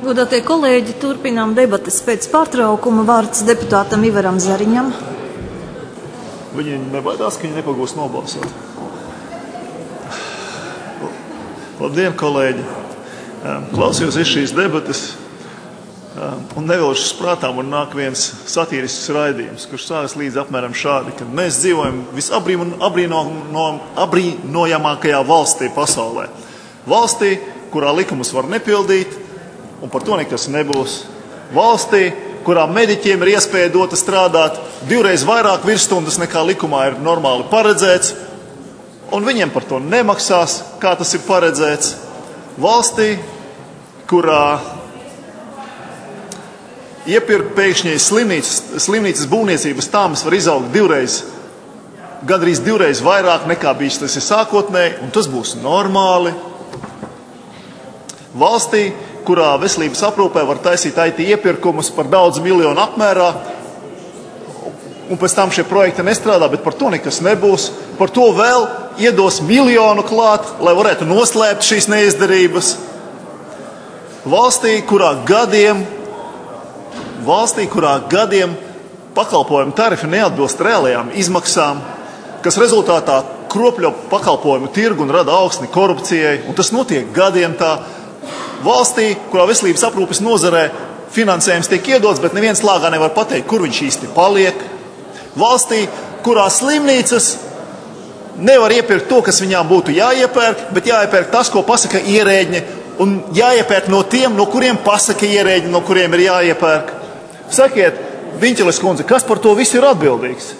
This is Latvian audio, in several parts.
Godātie kolēģi, turpinām debates pēc pārtraukuma. Vārds deputātam Ivaram Zariņam. Viņi nebaidās, ka viņi nepagūs nobalsot. Labdien, kolēģi! Klausījos šīs debates un nevilšas prātā man nāk viens satīrisks raidījums, kurš sākas līdz apmēram šādi, ka mēs dzīvojam visabrīnojamākajā valstī pasaulē. Valstī, kurā likumus var nepildīt, un par to nekas nebūs. Valstī, kurā mediķiem ir iespēja dota strādāt 2 reizes vairāk virsstundas nekā likumā ir normāli paredzēts, un viņiem par to nemaksās, kā tas ir paredzēts. Valstī, kurā iepirkt pēkšņi slimnīcas būvniecības tāmas var izaugt gandrīz 2 reizes vairāk nekā bijis tas ir sākotnēji, un tas būs normāli. Valstī, kurā veselības aprūpē var taisīt IT iepirkumus par daudz miljonu apmērā, un pēc tam šie projekti nestrādā, bet par to nekas nebūs. Par to vēl iedos 1 miljonu klāt, lai varētu noslēpt šīs neizdarības. Valstī, kurā gadiem pakalpojumu tarifi neatbilst reālajām izmaksām, kas rezultātā kropļo pakalpojumu tirgu un rada augsni korupcijai, un tas notiek gadiem tā. Valstī, kurā veselības aprūpes nozarē finansējums tiek iedots, bet neviens lāgā nevar pateikt, kur viņš īsti paliek. Valstī, kurā slimnīcas nevar iepirkt to, kas viņām būtu jāiepērk, bet jāiepērk tas, ko pasaka ierēģi, un jāiepērk no tiem, no kuriem pasaka ierēģi, no kuriem ir jāiepērk. Sakiet, Viņķeles kundze, kas par to visu ir atbildīgs?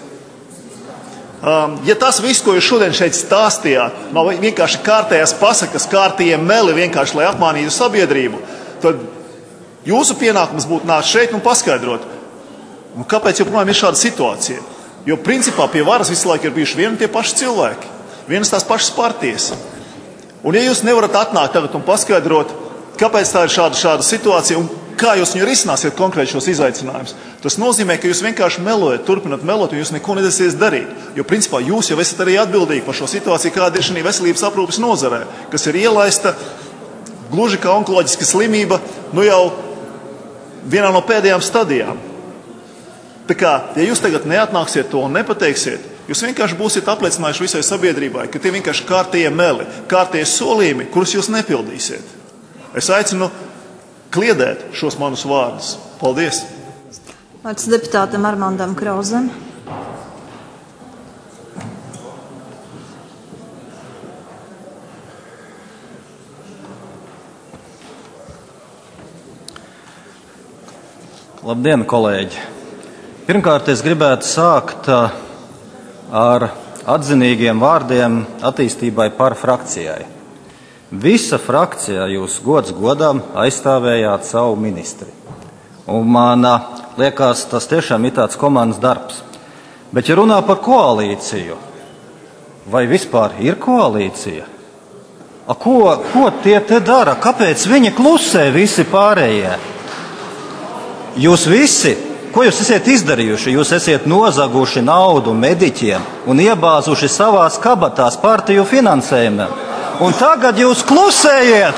Ja tas viss, ko jūs šodien šeit stāstījāt, nav vienkārši kārtējās pasakas, kārtējie meli, vienkārši lai apmānītu sabiedrību, tad jūsu pienākums būtu nākt šeit un paskaidrot, kāpēc joprojām ir šāda situācija. Jo principā pie varas visu laiku ir bijuši vieni tie paši cilvēki, vienas tās pašas partijas. Un ja jūs nevarat atnākt tagad un paskaidrot, kāpēc tā ir šāda situācija un kā jūs viņu risināsiet konkrēti šos izaicinājumus, tas nozīmē, ka jūs vienkārši melojat, turpinat melot, un jūs neko nedasies darīt. Jo principā jūs jau esat arī atbildīgi par šo situāciju, kāda ir šī veselības aprūpes nozarē, kas ir ielaista gluži kā onkoloģiska slimība, jau vienā no pēdējām stadijām. Tā kā, ja jūs tagad neatnāksiet to un nepateiksiet, jūs vienkārši būsiet apliecinājuši visai sabiedrībai, ka tie vienkārši kārtējie meli, kārtējie solījumi, kurus jūs nepildīsiet. Es aicinu kliedēt šos manus vārdus. Paldies! Vārds deputātam Armandam Krauzem. Labdien, kolēģi! Pirmkārt, es gribētu sākt ar atzinīgiem vārdiem attīstībai par frakcijai. Visa frakcija jūs gods godam aizstāvējāt savu ministri. Un man liekas, tas tiešām ir tāds komandas darbs. Bet, ja runā par koalīciju, vai vispār ir koalīcija? Ko tie te dara? Kāpēc viņi klusē visi pārējie? Jūs visi, ko jūs esat izdarījuši? Jūs esat nozaguši naudu mediķiem un iebāzuši savās kabatās partiju finansējumiem. Un tagad jūs klusējiet!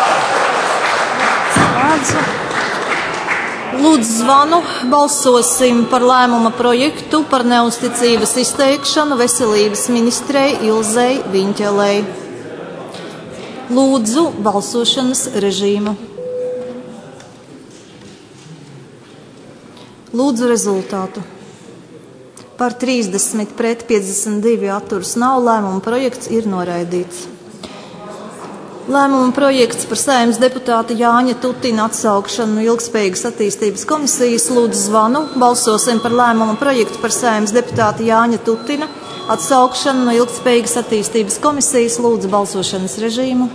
Lūdzu zvanu, balsosim par lēmuma projektu par neusticības izteikšanu veselības ministrei Ilzei Viņķelei. Lūdzu balsošanas režīmu. Lūdzu rezultātu. Par 30 pret 52 atturas nav, lēmuma projekts ir noraidīts. Lēmuma projekts par Saeimas deputāta Jāņa Tutina atsaukšanu no Ilgtspējīgas attīstības komisijas. Lūdzu zvanu. Balsosim par lēmuma projektu par Saeimas deputāta Jāņa Tutina atsaukšanu no Ilgtspējīgas attīstības komisijas. Lūdzu balsošanas režīmu.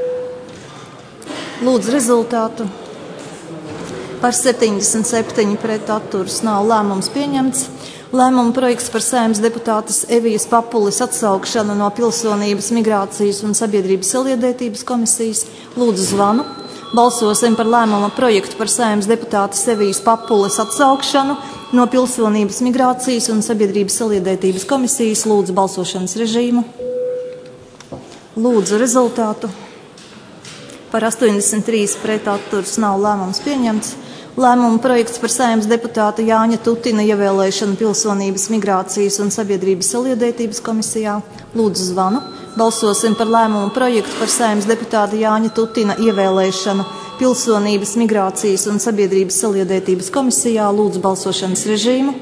Lūdzu rezultātu. Par 77 pret atturas nav, lēmums pieņemts. Lēmuma projekts par Saeimas deputātes Evijas Papulis atsaukšanu no Pilsonības, migrācijas un sabiedrības saliedētības komisijas. Lūdzu zvanu. Balsosim par lēmuma projektu par Saeimas deputātes Evijas Papulis atsaukšanu no Pilsonības, migrācijas un sabiedrības saliedētības komisijas. Lūdzu balsošanas režīmu. Lūdzu rezultātu. Par 83 pret atturas nav lēmums pieņemts. Lēmuma projekts par Saeimas deputāta Jāņa Tutina ievēlēšanu Pilsonības, migrācijas un sabiedrības saliedētības komisijā. Lūdzu zvanu. Balsosim par lēmuma projektu par Saeimas deputāta Jāņa Tutina ievēlēšanu Pilsonības, migrācijas un sabiedrības saliedētības komisijā. Lūdzu balsošanas režīmu.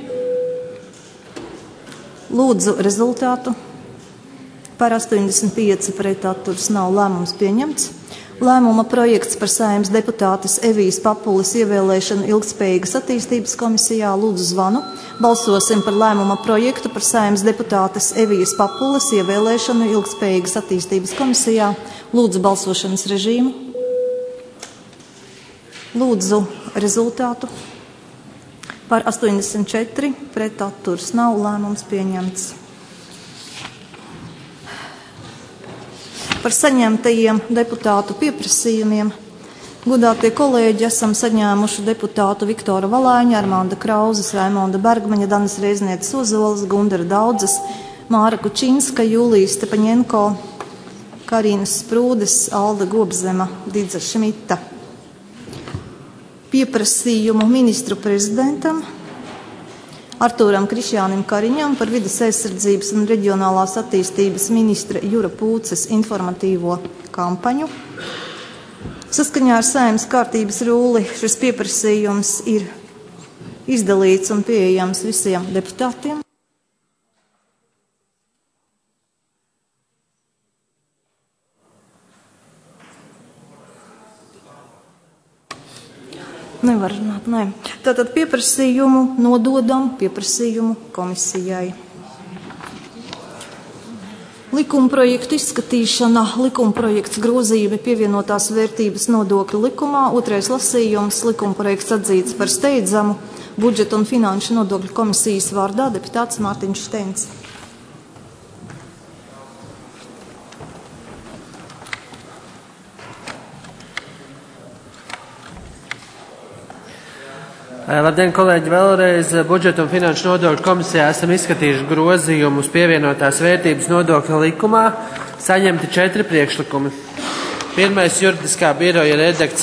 Lūdzu rezultātu. Par 85 pret atturas nav lēmums pieņemts. Lēmuma projekts par Saeimas deputātes Evijas Papules ievēlēšanu Ilgtspējīgas attīstības komisijā. Lūdzu zvanu. Balsosim par lēmuma projektu par Saeimas deputātes Evijas Papules ievēlēšanu Ilgtspējīgas attīstības komisijā. Lūdzu balsošanas režīmu. Lūdzu rezultātu. Par 84 pret atturas nav lēmums pieņemts. Par saņemtajiem deputātu pieprasījumiem. Godātie kolēģi, esam saņēmuši deputātu Viktora Valāņa, Armanda Krauzes, Raimonda Bergmaņa, Danas Reiznietes Ozolas, Gundara Daudzes, Māra Kučinska, Jūlija Stepaņenko, Karīnas Sprūdes, Alda Gobzema, Didza Šmita. Pieprasījumu ministru prezidentam Artūram Krišjānim Kariņam par vides aizsardzības un reģionālās attīstības ministra Jura Pūces informatīvo kampaņu. Saskaņā ar Saeimas kārtības rulli šis pieprasījums ir izdalīts un pieejams visiem deputātiem. Nevar runāt, nē. Tātad pieprasījumu nododam pieprasījumu komisijai. Likumprojektu izskatīšana, likumprojekts grozījumi pievienotās vērtības nodokļu likumā, otrais lasījums, likumprojekts atzīts par steidzamu, budžeta un finanšu nodokļu komisijas vārdā deputāts Mārtiņš Steins. Labdien, kolēģi, vēlreiz budžeta un finanšu nodokļu komisijā esam izskatījuši grozījumus pievienotās vērtības nodokļa likumā. Saņemti 4 priekšlikumi. Pirmais juridiskā biroja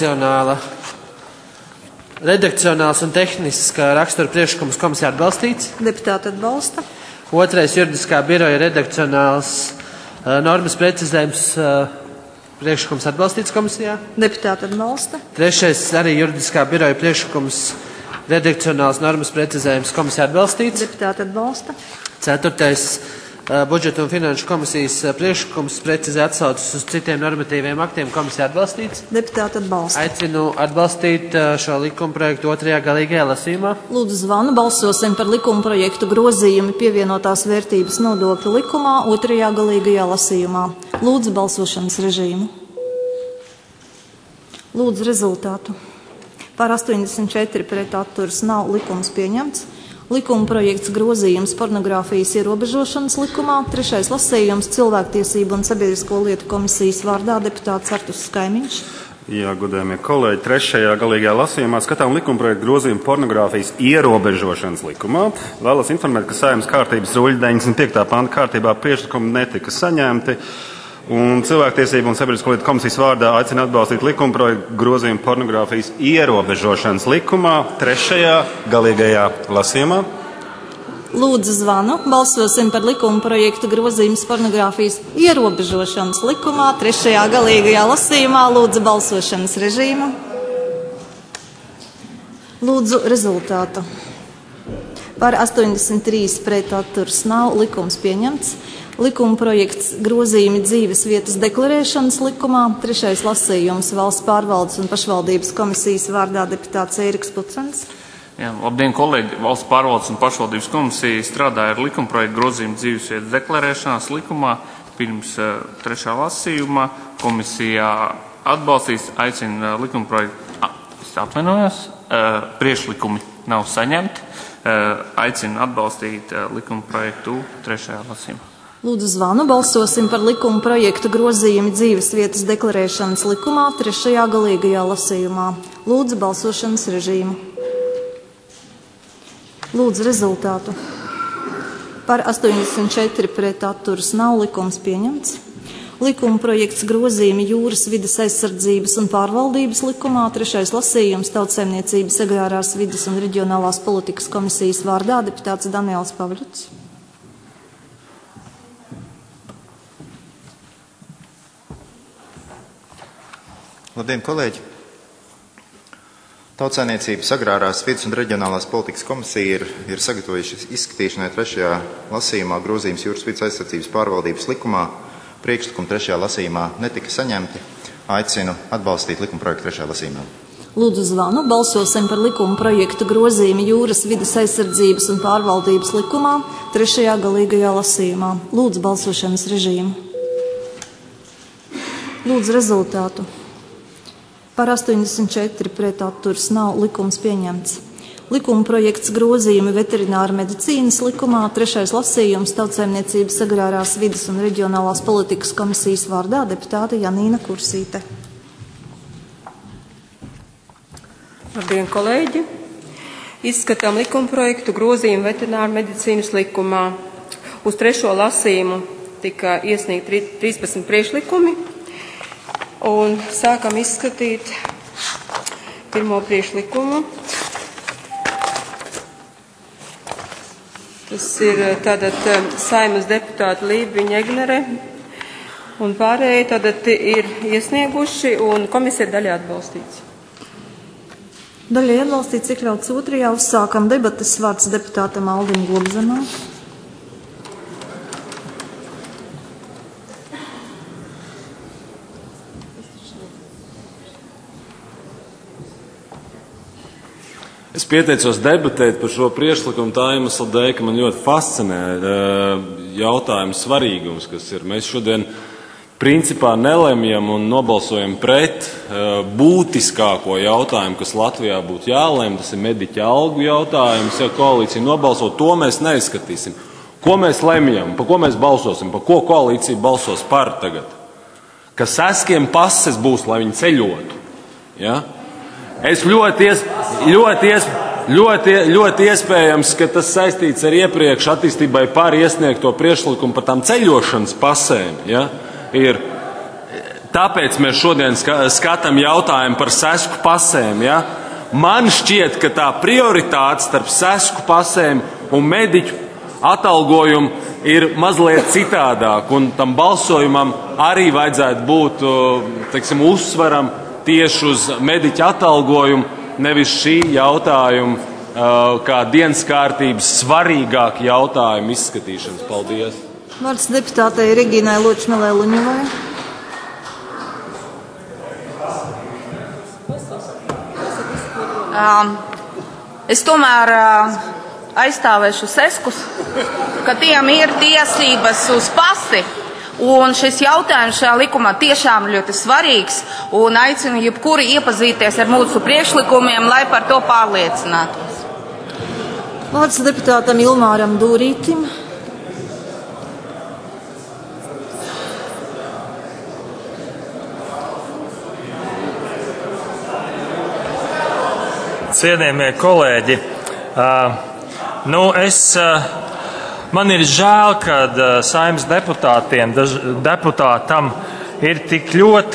redakcionāls un tehniska rakstura priekšlikums komisijā atbalstīts. Deputāti atbalsta. Otrais juridiskā biroja redakcionāls normas precizējums priekšlikums atbalstīts komisijā. Deputāti atbalsta. Trešais arī juridiskā biroja priekšlikums redakcionāls normas precizējums komisijā atbalstīts. Deputāti atbalsta. Ceturtais budžeta un finanšu komisijas priekšlikums precizē atsaucas uz citiem normatīviem aktiem komisijā atbalstīts. Deputāti atbalsta. Aicinu atbalstīt šo likumprojektu otrajā galīgajā lasījumā. Lūdzu zvanu, balsosim par likumprojektu grozījumi pievienotās vērtības nodokļu likumā otrajā galīgajā lasījumā. Lūdzu balsošanas režīmu. Lūdzu rezultātu. Par 84 pret atturas nav likums pieņemts. Likuma projekts grozījums pornogrāfijas ierobežošanas likumā. Trešais lasījums cilvēktiesību un sabiedrisko lietu komisijas vārdā deputāts Artus Skaimiņš. Jā, godējamie kolēģi, trešajā galīgajā lasījumā skatām likumprojektu grozījumu pornogrāfijas ierobežošanas likumā. Vēlos informēt, ka Saeimas kārtības ruļļa 95. panta kārtībā priekšlikumi netika saņemti. Un cilvēktiesību un sabiedrisko lietu komisijas vārdā aicina atbalstīt likumprojektu grozījumu pornogrāfijas ierobežošanas likumā trešajā galīgajā lasījumā. Lūdzu zvanu. Balsosim par likumprojektu grozījumus pornogrāfijas ierobežošanas likumā trešajā galīgajā lasījumā. Lūdzu balsošanas režīmu. Lūdzu rezultātu. Par 83 pret atturas nav likums pieņemts. Likuma projekts grozījumi dzīves vietas deklarēšanas likumā. Trešais lasījums valsts pārvaldes un pašvaldības komisijas vārdā deputāts Ēriks Pucens. Jā, labdien, kolēģi! Valsts pārvaldes un pašvaldības komisija strādāja ar likuma projektu grozījumu dzīves vietas deklarēšanas likumā. Pirms trešā lasījuma komisijā atbalstīs, aicina likuma projektu, priekšlikumi nav saņemti, aicina atbalstīt likuma projektu trešajā lasījumā. Lūdzu zvanu, balsosim par likuma projektu grozījumi dzīves vietas deklarēšanas likumā trešajā galīgajā lasījumā. Lūdzu balsošanas režīmu. Lūdzu rezultātu. Par 84 pret atturas nav likums pieņemts. Likuma projekts grozījumi jūras vides aizsardzības un pārvaldības likumā, 3. lasījums Tautsaimniecības, agrārās vides un reģionālās politikas komisijas vārdā deputāts Daniels Pavļuts. Labdien, kolēģi! Tautsaimniecības, agrārās vides un reģionālās politikas komisija ir sagatavojuši izskatīšanai 3. lasījumā grozījums jūras vides aizsardzības pārvaldības likumā. Priekšlikumi 3. lasījumā netika saņemti. Aicinu atbalstīt likuma projektu 3. lasījumā. Lūdzu zvanu, balsosim par likuma projektu grozījumu jūras vides aizsardzības un pārvaldības likumā 3. galīgajā lasījumā. Lūdzu balsošanas režīmu. Lūdzu rezultātu. Par 84 pret atturas nav, likums pieņemts. Likuma projekts grozījumi veterināra medicīnas likumā, 3. lasījums Tautsaimniecības, agrārās vides un reģionālās politikas komisijas vārdā deputāte Janīna Kursīte. Labdien, kolēģi! Izskatām likuma projektu grozījumu veterināra medicīnas likumā. Uz 3. lasījumu tika iesniegti 13 priekšlikumi. Un sākam izskatīt pirmo priekšlikumu. Tas ir tātad Saeimas deputāta Lībiņa Egnere un pārējie tātad ir iesnieguši un komisija daļai atbalstīts. Daļai atbalstīts iekļauts 2. uzsākam debates, vārds deputātam Aldim Globzemam. Es pieteicos debatēt par šo priekšlikumu tā iemesla dēļ, ka man ļoti fascinē jautājumu svarīgums, kas ir. Mēs šodien principā nelemjam un nobalsojam pret būtiskāko jautājumu, kas Latvijā būtu jālem. Tas ir mediķa algu jautājums. Ja koalīcija nobalso, to mēs neizskatīsim. Ko mēs lemjam, pa ko mēs balsosim, pa ko koalīcija balsos par tagad? Ka seskiem pases būs, lai viņi ceļotu. Ja? Es ļoti iespējams, ka tas saistīts ar iepriekš attīstībai par iesniegto priekšlikumu par tām ceļošanas pasēm. Ja? Tāpēc mēs šodien skatām jautājumu par sesku pasēm. Ja? Man šķiet, ka tā prioritāte starp sesku pasēm un mediķu atalgojumu ir mazliet citādāk, un tam balsojumam arī vajadzētu būt, teiksim, uzsvaram tieši uz mediķa atalgojumu, nevis šī jautājuma kā dienas kārtības svarīgāk jautājumu izskatīšanas. Paldies! Vārds deputātei Regīnai Ločmelē Luņevai. Es tomēr aizstāvēšu seskus, ka tiem ir tiesības uz pasi. Un šis jautājums šajā likumā tiešām ļoti svarīgs un aicinu jebkuru iepazīties ar mūsu priekšlikumiem, lai par to pārliecinātos. Vārds deputātam Ilmāram Dūrītim. Cienījamie kolēģi, man ir žēl, ka Saeimas deputātam ir tik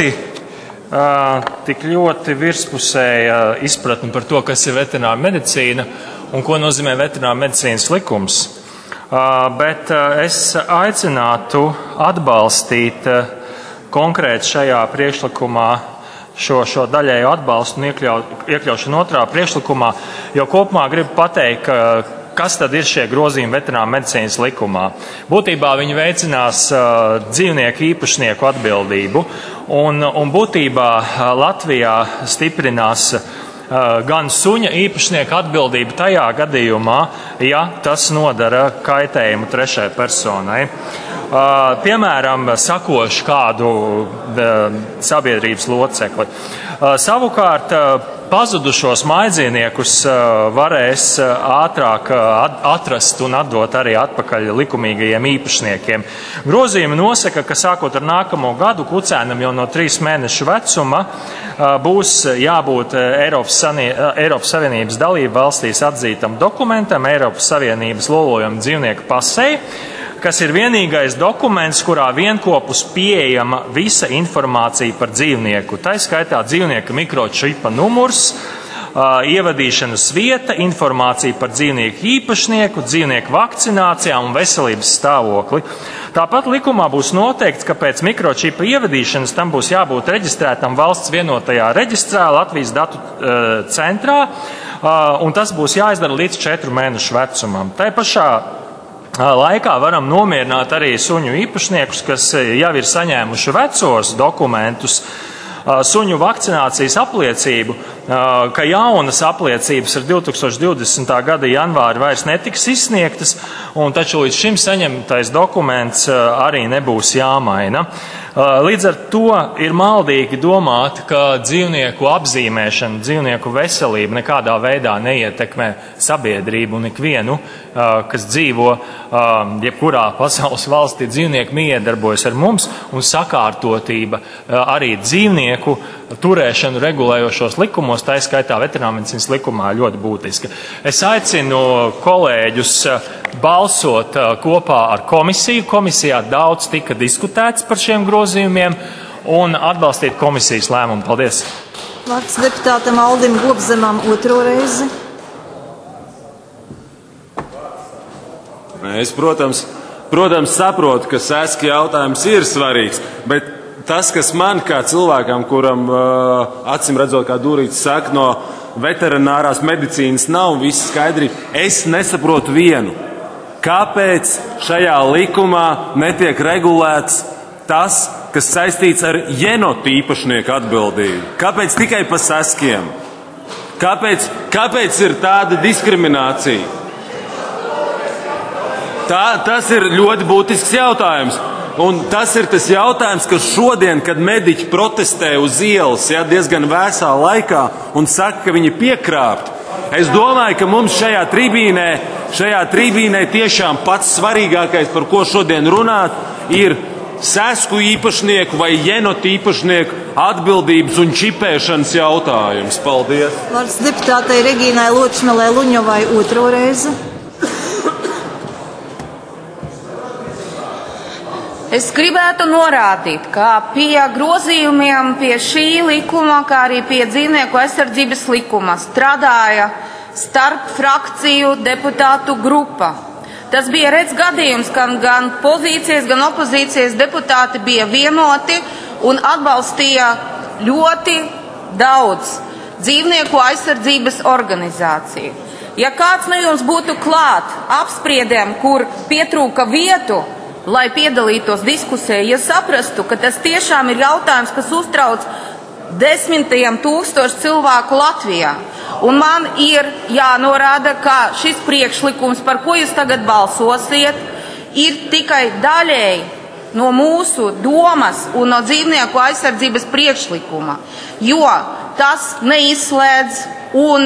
ļoti virspusēja izpratne par to, kas ir veterināra medicīna un ko nozīmē veterināra medicīnas likums. Bet es aicinātu atbalstīt konkrēti šajā priekšlikumā šo daļēju atbalstu un iekļaušanu 2. priekšlikumā, jo kopumā gribu pateikt, kas tad ir šie grozījumi veterināra medicīnas likumā. Būtībā viņi veicinās dzīvnieku īpašnieku atbildību, un būtībā Latvijā stiprinās gan suņa īpašnieka atbildību tajā gadījumā, ja tas nodara kaitējumu trešai personai. Piemēram, sakoši kādu sabiedrības locekli. Savukārt, pazudušos mājdzīvniekus varēs ātrāk atrast un atdot arī atpakaļ likumīgajiem īpašniekiem. Grozījumi nosaka, ka sākot ar nākamo gadu kucēnam jau no 3 mēnešu vecuma būs jābūt Eiropas Savienības dalību valstīs atzītam dokumentam, Eiropas Savienības lolojuma dzīvnieku pasei, kas ir vienīgais dokuments, kurā vienopus pieejama visa informācija par dzīvnieku. Tā skaitā dzīvnieka mikročipa numurs, ievadīšanas vieta, informācija par dzīvnieku īpašnieku, dzīvnieku vakcinācijām un veselības stāvokli. Tāpat likumā būs noteikts, ka pēc mikročipa ievadīšanas tam būs jābūt reģistrētam valsts vienotajā reģistrā Latvijas datu centrā, un tas būs jāizdara līdz 4 mēnešu vecumam. Tā pašā laikā varam nomierināt arī suņu īpašniekus, kas jau ir saņēmuši vecos dokumentus, suņu vakcinācijas apliecību, ka jaunas apliecības ar 2020. gada janvāri vairs netiks izsniegtas, un taču līdz šim saņemtais dokuments arī nebūs jāmaina. Līdz ar to ir maldīgi domāt, ka dzīvnieku apzīmēšana, dzīvnieku veselība nekādā veidā neietekmē sabiedrību un ikvienu, kas dzīvo jebkurā pasaules valstī. Dzīvnieki miedarbojas ar mums, un sakārtotība arī dzīvnieku turēšanu regulējošos likumos, tā skaitā veterinārmedicīnas likumā, ļoti būtiska. Es aicinu kolēģus balsot kopā ar komisiju. Komisijā daudz tika diskutēts par šiem grozījumiem un atbalstīt komisijas lēmumu. Paldies! Vārds deputātam Aldim Gobzemam 2. reizi. Es, protams, saprotu, ka seski jautājums ir svarīgs, bet tas, kas man kā cilvēkam, kuram acīm redzot, kā Dūrīts saka, no veterinārās medicīnas nav viss skaidri, es nesaprotu vienu. Kāpēc šajā likumā netiek regulēts tas, kas saistīts ar jenotu īpašnieku atbildību? Kāpēc tikai pa saskiem? Kāpēc ir tāda diskriminācija? Tas ir ļoti būtisks jautājums. Un tas ir tas jautājums, ka šodien, kad mediķi protestē uz ielas, diezgan vēsā laikā un saka, ka viņi piekrāpt, es domāju, ka mums šajā tribīnē tiešām pats svarīgākais, par ko šodien runāt, ir sesku īpašnieku vai jenotu īpašnieku atbildības un čipēšanas jautājums. Paldies! Vārds deputātei Regīnai Ločmelē Luņovai 2. reizi. Es gribētu norādīt, ka pie grozījumiem pie šī likuma, kā arī pie dzīvnieku aizsardzības likuma strādāja starp frakciju deputātu grupa. Tas bija redz gadījums, ka gan pozīcijas, gan opozīcijas deputāti bija vienoti un atbalstīja ļoti daudz dzīvnieku aizsardzības organizāciju. Ja kāds no jums būtu klāt apspriedēm, kur pietrūka vietu, lai piedalītos diskusijā, ja saprastu, ka tas tiešām ir jautājums, kas uztrauc desmitiem tūkstošu cilvēku Latvijā. Un man ir jānorāda, ka šis priekšlikums, par ko jūs tagad balsosiet, ir tikai daļēji no mūsu domas un no dzīvnieku aizsardzības priekšlikuma, jo tas neizslēdz un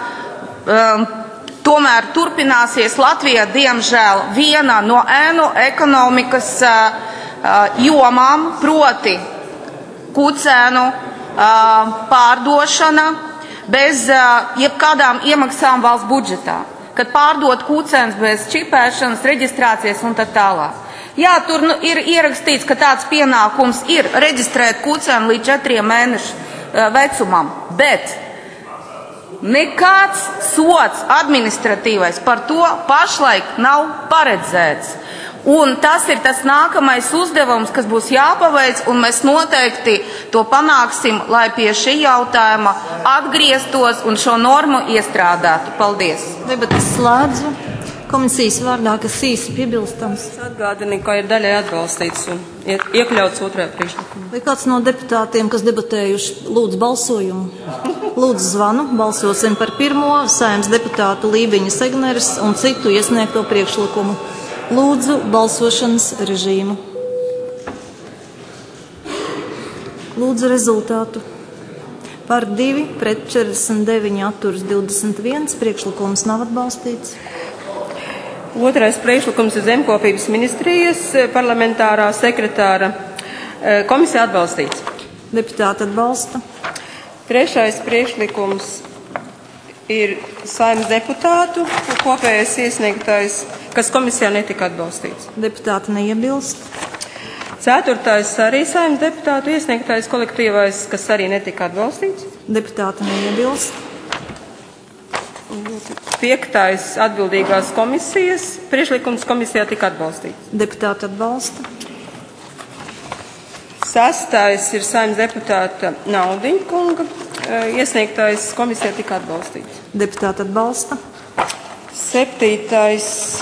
tomēr turpināsies Latvijā, diemžēl, viena no ēnu ekonomikas jomām, proti kucēnu pārdošana bez jebkādām iemaksām valsts budžetā, kad pārdot kucēns bez čipēšanas, reģistrācijas un tā tālāk. Jā, tur ir ierakstīts, ka tāds pienākums ir reģistrēt kucēnu līdz 4 mēnešu vecumam, bet nekāds sods administratīvais par to pašlaik nav paredzēts. Un tas ir tas nākamais uzdevums, kas būs jāpaveic, un mēs noteikti to panāksim, lai pie šī jautājuma atgrieztos un šo normu iestrādātu. Paldies! Debates slēdzu. Komisijas vārdā, kas īsi piebilstams. Atgādini, ka ir daļai atbalstīts un iekļauts 2. priekšlikumā. Vai kāds no deputātiem, kas debatējuši, lūdzu balsojumu? Lūdzu zvanu. Balsosim par 1. Saeimas deputātu Lībiņas Egneres un citu iesniegto priekšlikumu. Lūdzu balsošanas režīmu. Lūdzu rezultātu. Par 2, pret 49, atturas 21. Priekšlikums nav atbalstīts. 2. priekšlikums ir Zemkopības ministrijas parlamentārā sekretāra. Komisija atbalstīts. Deputāti atbalsta. 3. priekšlikums ir Saeimas deputātu kopējais iesniegtais, kas komisijā netika atbalstīts. Deputāti neiebilst. 4. arī Saeimas deputātu iesniegtais kolektīvais, kas arī netika atbalstīts. Deputāti neiebilst. 5. atbildīgās komisijas priekšlikums komisijā tika atbalstīts. Deputāti atbalsta. 6. ir Saeimas deputāta Naudiņa kunga iesniegtais komisijā tika atbalstīts. Deputāti atbalsta. 7.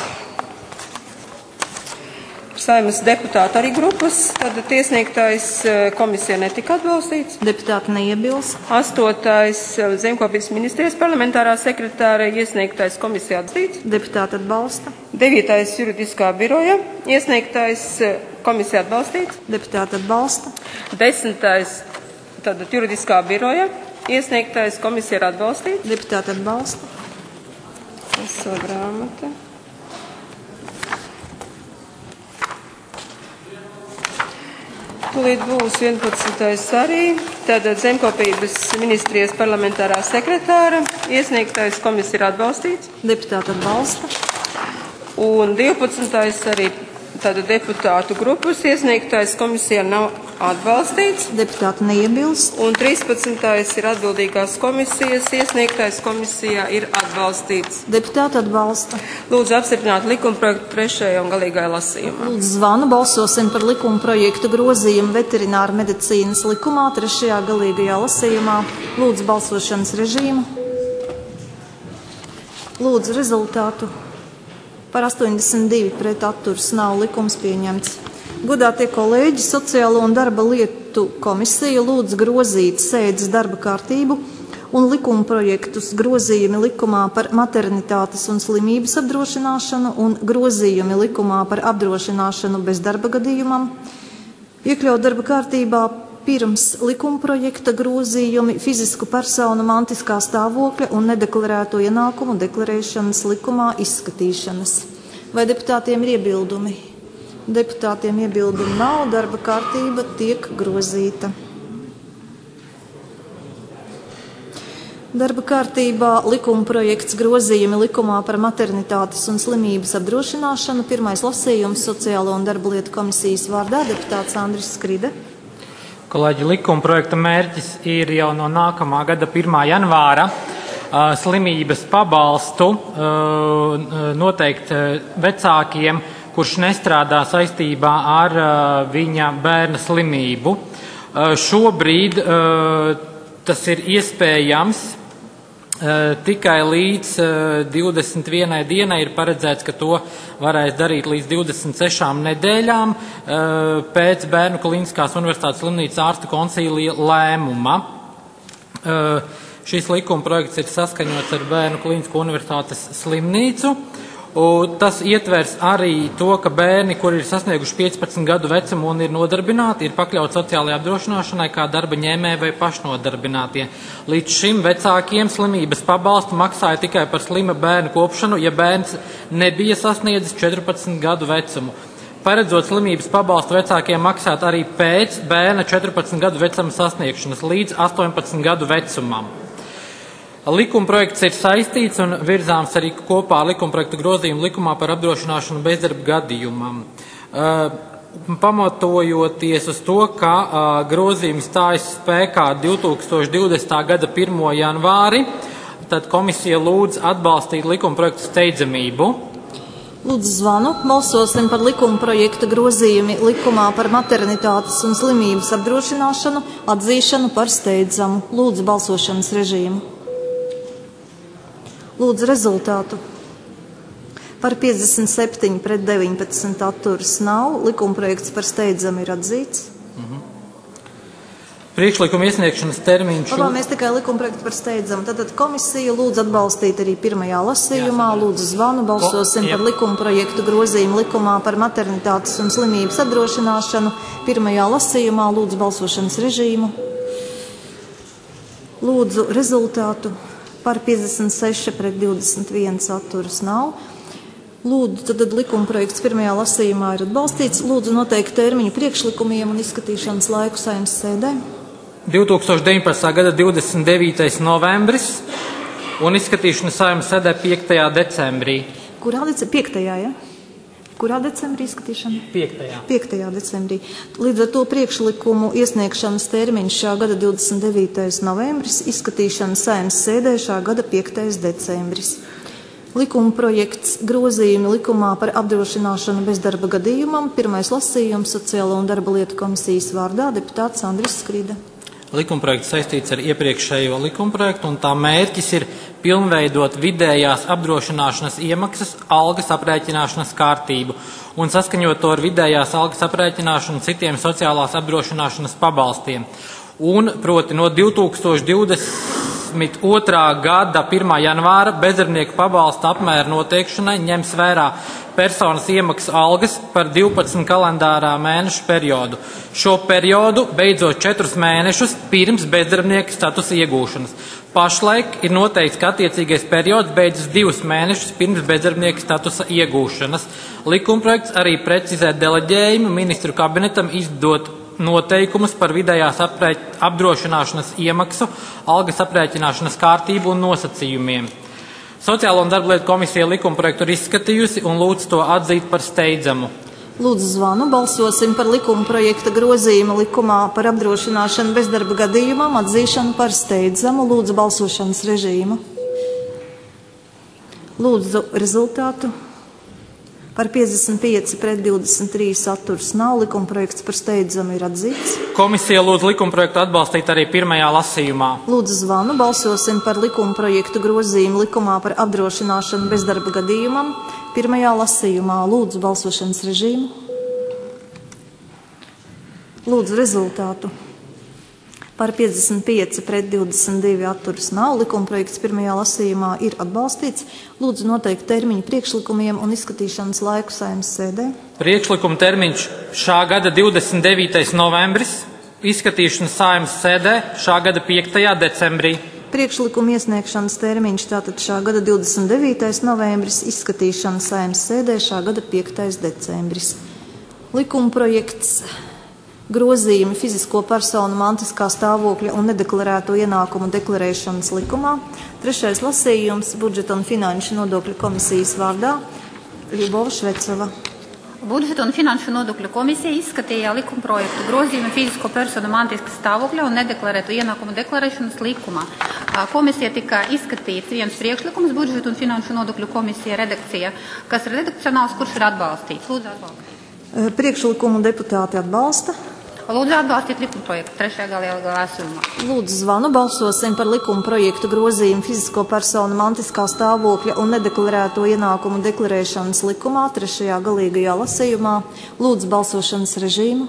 Saeimas deputāta arī grupas, tad iesniegtais komisijā netika atbalstīts. Deputāti neiebilst. 8. Zemkopības ministrijas parlamentārā sekretāra iesniegtais komisijā atbalstīts. Deputāti atbalsta. 9. juridiskā biroja iesniegtais komisijā atbalstīts. Deputāti atbalsta. 10. tad juridiskā biroja iesniegtais komisijā ir atbalstīts. Deputāti atbalsta. Eso grāmata. Tūlīt būs 11. arī. Tātad Zemkopības ministrijas parlamentārā sekretāra iesniegtais komisija ir atbalstīts. Deputāti atbalsta. Un 12. arī tātad deputātu grupas iesniegtais komisijā nav atbalstīts. Deputāti neiebilst. Un 13. ir atbildīgās komisijas iesniegtais komisijā ir atbalstīts. Deputāti atbalsta. Lūdzu apstiprināt likumprojektu 3. un galīgajā lasījumā. Lūdzu zvanu, balsosim par likumprojektu grozījumu veterināra medicīnas likumā 3. galīgajā lasījumā. Lūdzu balsošanas režīmu. Lūdzu rezultātu. Par 82 pret atturas nav likums pieņemts. Godātie kolēģi, Sociālo un darba lietu komisija lūdz grozīt sēdes darba kārtību un likuma projektus grozījumi likumā par maternitātes un slimības apdrošināšanu un grozījumi likumā par apdrošināšanu bezdarba gadījumam. Iekļaut darba kārtībā pirms likuma projekta grozījumi fizisku personu mantiskā stāvokļa un nedeklarēto ienākumu deklarēšanas likumā izskatīšanas. Vai deputātiem ir iebildumi? Deputātiem iebildumi nav, darba kārtība tiek grozīta. Darba kārtībā likuma projekts grozījumi likumā par maternitātes un slimības apdrošināšanu. Pirmais lasījums Sociālo un darba lietu komisijas vārdā deputāts Andris Skride. Kolēģi, likuma projekta mērķis ir jau no nākamā gada 1. janvāra slimības pabalstu noteikt vecākiem, kurš nestrādā saistībā ar viņa bērna slimību. Šobrīd tas ir iespējams tikai līdz 21 dienai. Ir paredzēts, ka to varēs darīt līdz 26 nedēļām pēc Bērnu Kliniskās universitātes slimnīcas ārsta konsīlija lēmuma. Šis likuma projekts ir saskaņots ar Bērnu Klinisko universitātes slimnīcu. Tas ietvers arī to, ka bērni, kuri ir sasnieguši 15 gadu vecumu un ir nodarbināti, ir pakļauti sociālajai apdrošināšanai kā darba ņēmēji vai pašnodarbinātie. Līdz šim vecākiem slimības pabalstu maksāja tikai par slima bērnu kopšanu, ja bērns nebija sasniedzis 14 gadu vecumu. Paredzot slimības pabalstu vecākiem maksāt arī pēc bērna 14 gadu vecuma sasniegšanas līdz 18 gadu vecumam. Likuma projekts ir saistīts un virzāms arī kopā ar likuma projektu grozījumu likumā par apdrošināšanu bezdarba gadījumam. Pamatojoties uz to, ka grozījumi stājas spēkā 2020. gada 1. janvāri, tad komisija lūdz atbalstīt likuma projektu steidzamību. Lūdzu zvanu, balsosim par likuma projekta grozījumi likumā par maternitātes un slimības apdrošināšanu, atzīšanu par steidzamu. Lūdzu balsošanas režīmu. Lūdzu rezultātu. Par 57 pret 19 atturas nav. Likumprojekts par steidzamu ir atzīts. Priekšlikuma iesniegšanas termiņš. Mēs tikai likumprojektu par steidzamu. Tātad komisija lūdz atbalstīt arī 1. lasījumā. Lūdzu zvanu, balsosim par likumprojektu grozījumu likumā par maternitātes un slimības apdrošināšanu. 1. lasījumā lūdzu balsošanas režīmu. Lūdzu rezultātu. Par 56 pret 21 atturas nav. Lūdzu, tad likumprojekts 1. lasījumā ir atbalstīts. Lūdzu noteikt termiņu priekšlikumiem un izskatīšanas laiku Saeimas sēdē. 2019. gada 29. novembris un izskatīšanu Saeimas sēdē 5. decembrī. Kurā decembrī? 5. Ja? Kurā decembrī izskatīšana? 5. decembrī. Līdz ar to priekšlikumu iesniegšanas termiņš šā gada 29. novembris, izskatīšana Saeimas sēdē šā gada 5. decembris. Likuma projekts grozījumi likumā par apdrošināšanu bezdarba gadījumam. Pirmais lasījums Sociālo un darba lietu komisijas vārdā deputāts Andris Skrida. Likumprojekts saistīts ar iepriekšējo likumprojektu, un tā mērķis ir pilnveidot vidējās apdrošināšanas iemaksas algas aprēķināšanas kārtību un saskaņot to ar vidējās algas aprēķināšanu citiem sociālās apdrošināšanas pabalstiem. Un proti no 2022. gada 1. janvāra bezdarbnieku pabalsta apmēra noteikšanai ņems vērā personas iemaksas algas par 12 kalendārā mēnešu periodu. Šo periodu beidzot 4 mēnešus pirms bezdarbnieka statusa iegūšanas. Pašlaik ir noteikts, ka attiecīgais periods beidzas 2 mēnešus pirms bezdarbnieka statusa iegūšanas. Likumprojekts arī precizē deleģējumu ministru kabinetam izdot noteikumus par vidējās apdrošināšanas iemaksu, algas aprēķināšanas kārtību un nosacījumiem. Sociālo un darba lietu komisija likumprojektu ir izskatījusi un lūdz to atzīt par steidzamu. Lūdzu zvanu, balsosim par likumprojekta grozījumu likumā par apdrošināšanu bezdarba gadījumam, atzīšanu par steidzamu. Lūdzu balsošanas režīmu. Lūdzu rezultātu. Par 55 pret 23 atturs nav. Likumprojekts par steidzamu ir atzīts. Komisija lūdz likumprojektu atbalstīt arī pirmajā lasījumā. Lūdzu zvanu, balsosim par likumprojektu grozījumu likumā par apdrošināšanu bezdarba gadījumam. Pirmajā lasījumā. Lūdzu balsošanas režīmu. Lūdzu rezultātu. Par 55 pret 22 atturas nav. Likumprojekts pirmajā lasījumā ir atbalstīts. Lūdzu noteikt termiņu priekšlikumiem un izskatīšanas laiku Saeimas sēdē. Priekšlikuma termiņš šā gada 29. novembris, izskatīšana Saeimas sēdē šā gada 5. decembrī. Priekšlikuma iesniegšanas termiņš tātad šā gada 29. novembris, izskatīšana Saeimas sēdē šā gada 5. decembris. Likumprojekts grozījumi fizisko personu mantiskā stāvokļa un nedeklarēto ienākumu deklarēšanas likumā. 3. lasījums budžeta un finanšu nodokļu komisijas vārdā Ļubova Švecova. Budžeta un finanšu nodokļu komisija izskatīja likumprojektu grozījumu fizisko personu mantiskā stāvokļa un nedeklarētu ienākumu deklarēšanas likumā. Komisija tika izskatīts viens priekšlikums budžeta un finanšu nodokļu komisija redakcija, kas ir redakcionāls, kurš ir atbalstīts. Lūdzu atbalstīt. Priekšlikumu deputāti atbalsta. Lūdzu atbalstīt likumprojektu 3. galīgajā lasījumā. Lūdzu zvanu, balsosim par likumprojektu grozījumu fizisko personu mantiskā stāvokļa un nedeklarēto ienākumu deklarēšanas likumā 3. galīgajā lasījumā. Lūdzu balsošanas režīmu.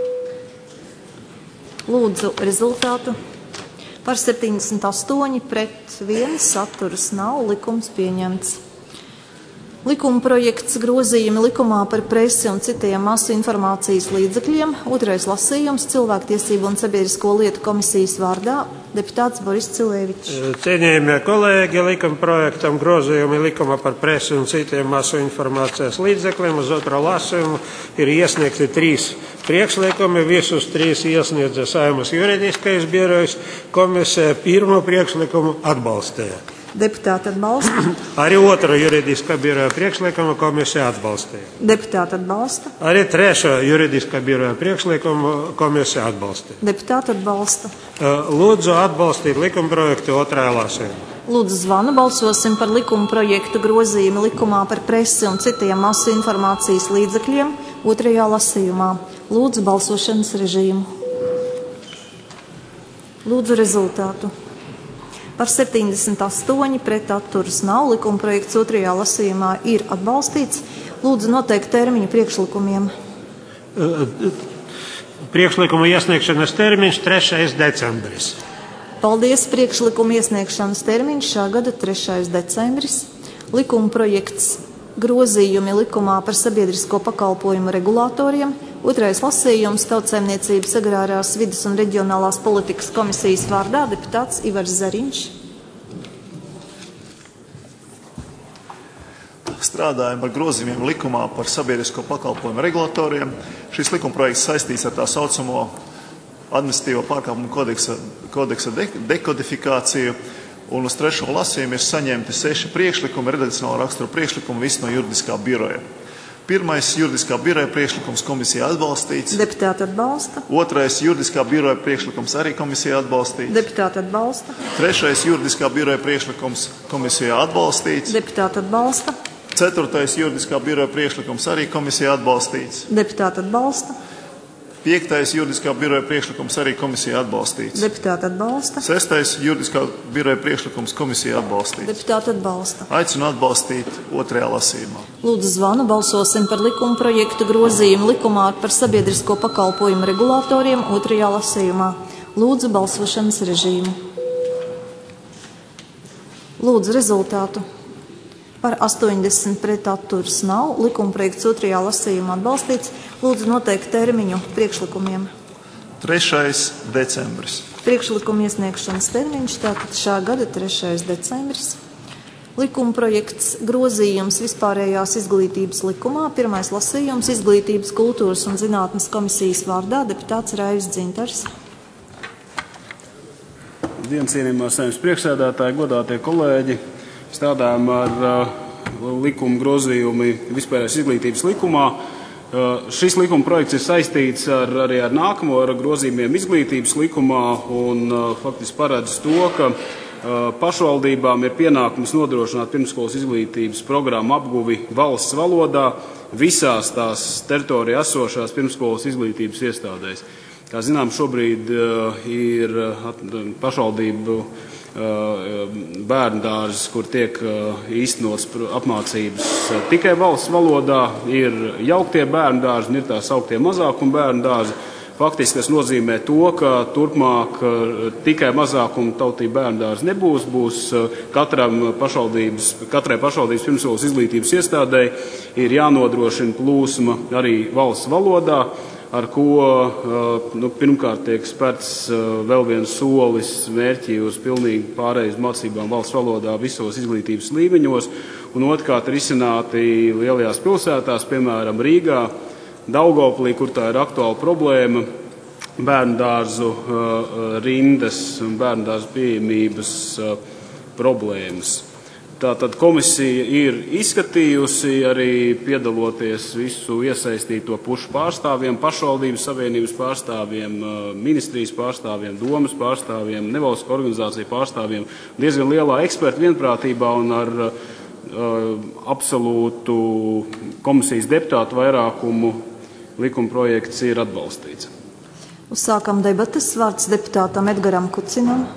Lūdzu rezultātu. Par 78 pret 1 atturas nav. Likums pieņemts. Likumprojekts grozījumi likumā par presi un citiem masu informācijas līdzekļiem. 2. lasījums cilvēktiesību un sabiedrisko lietu komisijas vārdā deputāts Boris Cilēvičs. Cienījamie kolēģi, likumprojektam grozījumi likumā par presi un citiem masu informācijas līdzekļiem uz 2. lasījumu ir iesniegti 3 priekšlikumi. Visus 3 iesniedza Saeimas juridiskais birojs. Komisija pirmo priekšlikumu atbalstīja. Deputāti atbalsta. Arī 2. juridiskā biroja priekšlikumu komisija atbalstīja. Deputāti atbalsta. Arī 3. juridiskā biroja priekšlikumu komisija atbalstīja. Deputāti atbalsta. Lūdzu atbalstīt likumprojektu 2. lasījumā. Lūdzu zvanu, balsosim par likumprojektu grozījumu likumā par presi un citiem masu informācijas līdzekļiem 2. lasījumā. Lūdzu balsošanas režīmu. Lūdzu rezultātu. Par 78 pret atturas nav. Likumprojekts 2. lasījumā ir atbalstīts. Lūdzu noteikt termiņu priekšlikumiem. Priekšlikuma iesniegšanas termiņš 3. decembris. Paldies. Priekšlikuma iesniegšanas termiņš šā gada 3. decembris. Likumprojekts grozījumi likumā par sabiedrisko pakalpojumu regulātoriem. 2. lasījums Tautsaimniecības agrārās vides un reģionālās politikas komisijas vārdā deputāts Ivars Zariņš. Strādājam ar grozījumiem likumā par sabiedrisko pakalpojumu regulatoriem. Šis likumprojekts saistīts ar tā saucamo administratīvo pārkāpumu kodeksa dekodifikāciju. un uz 3. lasījumu ir saņemti 6 priekšlikumi, redakcionāla rakstura priekšlikumi, visi no juridiskā biroja. Pirmais juridiskā biroja priekšlikums komisijā atbalstīts. Deputāti atbalsta. Otrais juridiskā biroja priekšlikums arī komisijā atbalstīts. Deputāti atbalsta. Trešais juridiskā biroja priekšlikums komisijā atbalstīts. Deputāti atbalsta. Ceturtais juridiskā biroja priekšlikums arī komisijā atbalstīts. Deputāti atbalsta. Piektais juridiskā biroja priekšlikums arī komisijā atbalstīts. Deputāti atbalsta. Sestais juridiskā biroja priekšlikums komisijā atbalstīts. Deputāti atbalsta. Aicinu atbalstīt 2. lasījumā. Lūdzu zvanu, balsosim par likuma projektu grozījumu likumā par sabiedrisko pakalpojumu regulātoriem 2. lasījumā. Lūdzu balsošanas režīmu. Lūdzu rezultātu. Par 80 pret atturas nav. Likuma projekts 2. lasījumā atbalstīts. Lūdzu noteikt termiņu priekšlikumiem. 3. decembris. Priekšlikuma iesniegšanas termiņš tātad šā gada 3. decembris. Likuma projekts grozījums vispārējās izglītības likumā. 1. lasījums Izglītības, kultūras un zinātnes komisijas vārdā deputāts Raivis Dzintars. Labdien, cienījamā Saeimas priekšsēdētāji, godātie kolēģi! Strādājam ar likuma grozījumi vispārējās izglītības likumā. Šis likuma projekts ir saistīts arī ar nākamo ar grozījumiem izglītības likumā un faktiski paredz to, ka pašvaldībām ir pienākums nodrošināt pirmsskolas izglītības programmu apguvi valsts valodā visās tās teritorijā esošās pirmsskolas izglītības iestādēs. Kā zinām, šobrīd ir pašvaldību bērndārzs, kur tiek īstenots apmācības tikai valsts valodā, ir jauktie bērndārzi un ir tā sauktie mazākuma bērndārzi. Faktiski tas nozīmē to, ka turpmāk tikai mazākuma tautību bērndārzi nebūs, būs katrai pašvaldības pirmsskolas izglītības iestādei ir jānodrošina plūsma arī valsts valodā, ar ko pirmkārt tiek spērts vēl viens solis mērķī uz pilnīgi pārējas mācībām valsts valodā visos izglītības līmeņos, un otrkārt risināti lielajās pilsētās, piemēram, Rīgā, Daugavpilī, kur tā ir aktuāla problēma, bērndārzu rindas un bērndārzu pieejamības problēmas. Tātad komisija ir izskatījusi arī piedaloties visu iesaistīto pušu pārstāvjiem, pašvaldības savienības pārstāvjiem, ministrijas pārstāvjiem, domas pārstāvjiem, nevalstisko organizāciju pārstāvjiem, diezgan lielā ekspertu vienprātībā un ar absolūtu komisijas deputātu vairākumu likuma projekts ir atbalstīts. Uzsākam debates. Vārds deputātam Edgaram Kucinam.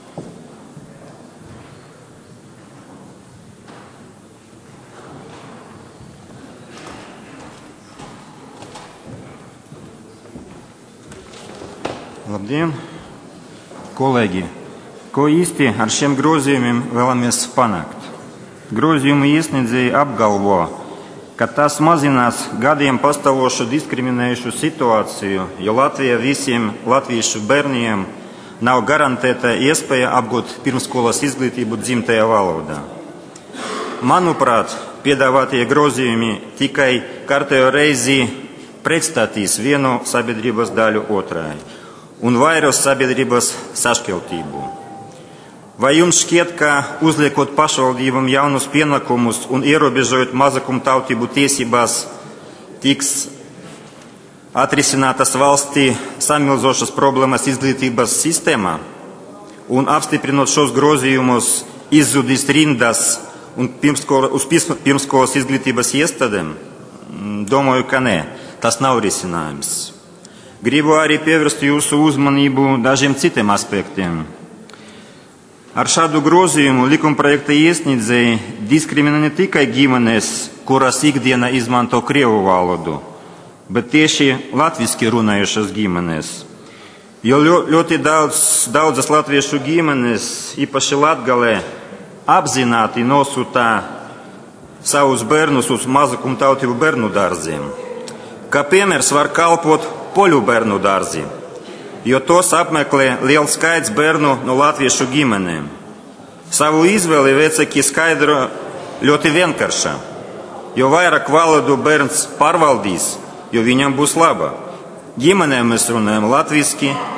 Labdien, kolēģi! Ko īsti ar šiem grozījumiem vēlamies panākt? Grozījumu iesniedzēji apgalvo, ka tas mazinās gadiem pastāvošu diskriminējušu situāciju, jo Latvijā visiem latviešu bērniem nav garantēta iespēja apgūt pirmsskolas izglītību dzimtajā valodā. Manuprāt, piedāvātie grozījumi tikai kārtējo reizi pretstatīs vienu sabiedrības daļu otrai un vairos sabiedrības sašķeltību. Vai jums šķiet, ka uzliekot pašvaldībām jaunus pienākumus un ierobežojot mazākumtautību tiesībās, tiks atrisinātas valstī samilzošas problēmas izglītības sistēmā un apstiprinot šos grozījumus izzudīs rindas un uz pirmsskolas izglītības iestādēm? Domāju, ka nē, tas nav risinājums. Gribu arī pievērst jūsu uzmanību dažiem citiem aspektiem. Ar šādu grozījumu likumprojekta iesniedzēji diskriminē ne tikai ģimenes, kuras ikdienā izmanto krievu valodu, bet tieši latviski runājušas ģimenes. Jo ļoti daudzas latviešu ģimenes, īpaši Latgalē, apzināti nosūtā savus bērnus uz mazākumtautību bērnu dārziem. Kā piemērs var kalpot poļu bērnu dārzi, jo tos apmeklē liels skaits bērnu no latviešu ģimenēm. Savu izvēli vecāki skaidro ļoti vienkārša. Jo vairāk valodu bērns pārvaldīs, jo viņam būs laba. Ģimenēm mēs runājam latviski,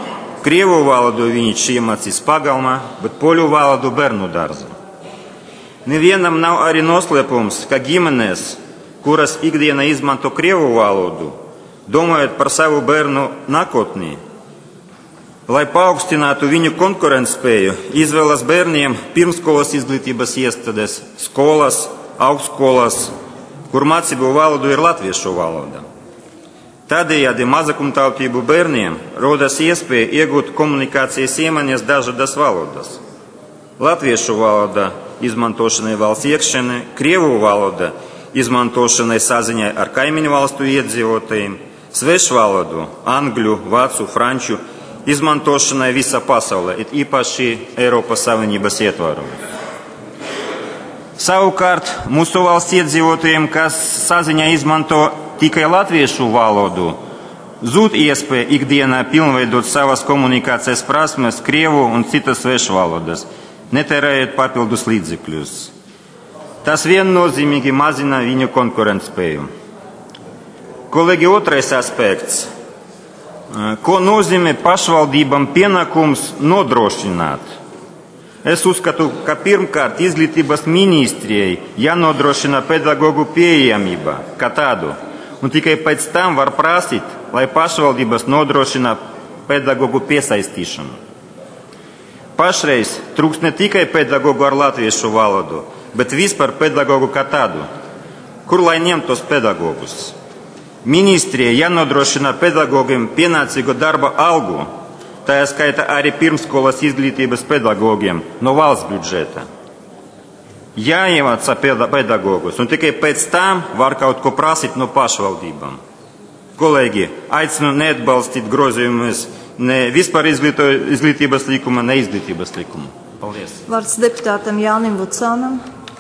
krievu valodu viņš iemācīs pagalmā, bet poļu valodu bērnu dārzā. Nevienam nav arī noslēpums, ka ģimenes, kuras ikdienā izmanto krievu valodu, domājot par savu bērnu nākotnī, lai paaugstinātu viņu konkurentspēju, izvēlas bērniem pirmskolas izglītības iestādes, skolas, augstskolas, kur mācību valodu ir latviešu valoda. Tādējādi mazākumtautību bērniem rodas iespēja iegūt komunikācijas iemaņas dažādas valodas. Latviešu valoda izmantošanai valsts iekšienē, krievu valoda izmantošanai saziņai ar kaimiņu valstu iedzīvotājiem, svešu valodu, angļu, vācu, franču izmantošanai visā pasaulē, it īpaši Eiropas Savienības ietvaros. Savukārt, mūsu valsts iedzīvotājiem, kas saziņā izmanto tikai latviešu valodu, zūd iespēja ikdienā pilnveidot savas komunikācijas prasmes krievu un citas svešu valodas, netērējot papildus līdzekļus. Tas viennozīmīgi mazina viņu konkurentspēju. Kolēģi, otrais aspekts. Ko nozīmē pašvaldībām pienākums nodrošināt? Es uzskatu, ka pirmkārt izglītības ministrijai jānodrošina pedagogu pieejamība kā tādu, un tikai pēc tam var prasīt, lai pašvaldības nodrošina pedagogu piesaistīšanu. Pašreiz trūkst ne tikai pedagogu ar latviešu valodu, bet vispār pedagogu kā tādu. Kur lai ņemt tos pedagogus? Ministrijai jānodrošina pedagogiem pienācīgu darba algu, tā skaitā arī pirmskolas izglītības pedagogiem no valsts budžeta. Jāiemāca pedagogus, un tikai pēc tam var kaut ko prasīt no pašvaldībām. Kolēģi, aicinu neatbalstīt grozījumus ne vispār izglītības likuma, ne izglītības likuma. Paldies. Vārds deputātam Jānim Vucānam.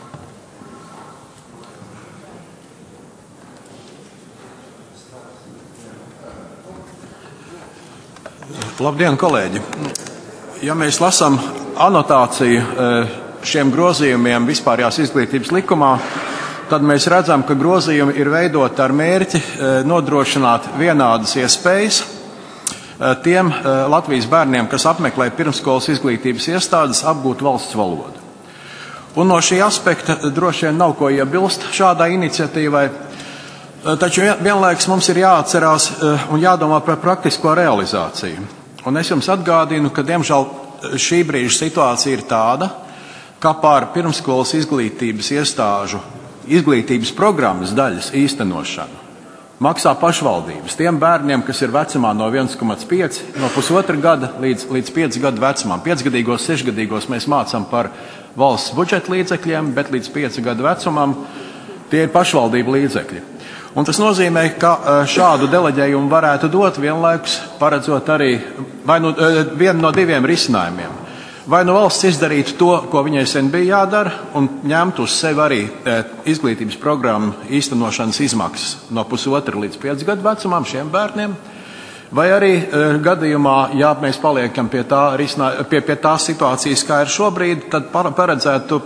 Labdien, kolēģi! Ja mēs lasām anotāciju šiem grozījumiem vispārējās izglītības likumā, tad mēs redzam, ka grozījumi ir veidoti ar mērķi nodrošināt vienādas iespējas tiem Latvijas bērniem, kas apmeklē pirmskolas izglītības iestādes, apgūt valsts valodu. Un no šī aspekta droši vien nav ko iebilst šādai iniciatīvai, taču vienlaikus mums ir jāatcerās un jādomā par praktisko realizāciju. Un es jums atgādinu, ka diemžēl šī brīža situācija ir tāda, ka par pirmskolas izglītības iestāžu izglītības programmas daļas īstenošanu maksā pašvaldības. Tiem bērniem, kas ir vecumā no 1,5, no pusotra gada līdz 5 gadu vecumam. 5-gadīgos, 6-gadīgos mēs mācām par valsts budžeta līdzekļiem, bet līdz 5 gadu vecumam tie ir pašvaldību līdzekļi. Un tas nozīmē, ka šādu deleģējumu varētu dot vienlaikus, paredzot arī vienu no diviem risinājumiem. Vai nu valsts izdarītu to, ko viņai sen bija jādara, un ņemtu uz sevi arī izglītības programmu īstenošanas izmaksas no 1,5 līdz 5 gadu vecumam šiem bērniem, vai arī gadījumā, ja mēs paliekam pie tās situācijas, kā ir šobrīd, tad paredzētu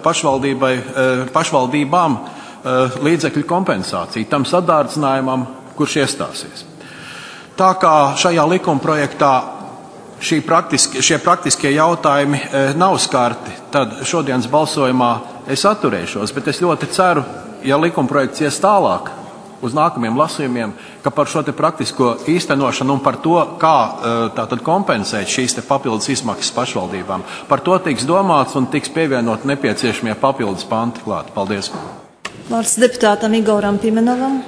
pašvaldībām līdzekļu kompensāciju tam sadārdzinājumam, kurš iestāsies. Tā kā šajā likuma projektā šie praktiskie jautājumi nav skarti, tad šodienas balsojumā es atturēšos, bet es ļoti ceru, ja likuma projekts ies tālāk uz nākamiem lasījumiem, ka par šo te praktisko īstenošanu un par to, kā tātad kompensēt šīs te papildus izmaksas pašvaldībām, par to tiks domāts un tiks pievienot nepieciešamie papildus panti klāt. Paldies! Vārds deputātam Igoram Pimenovam.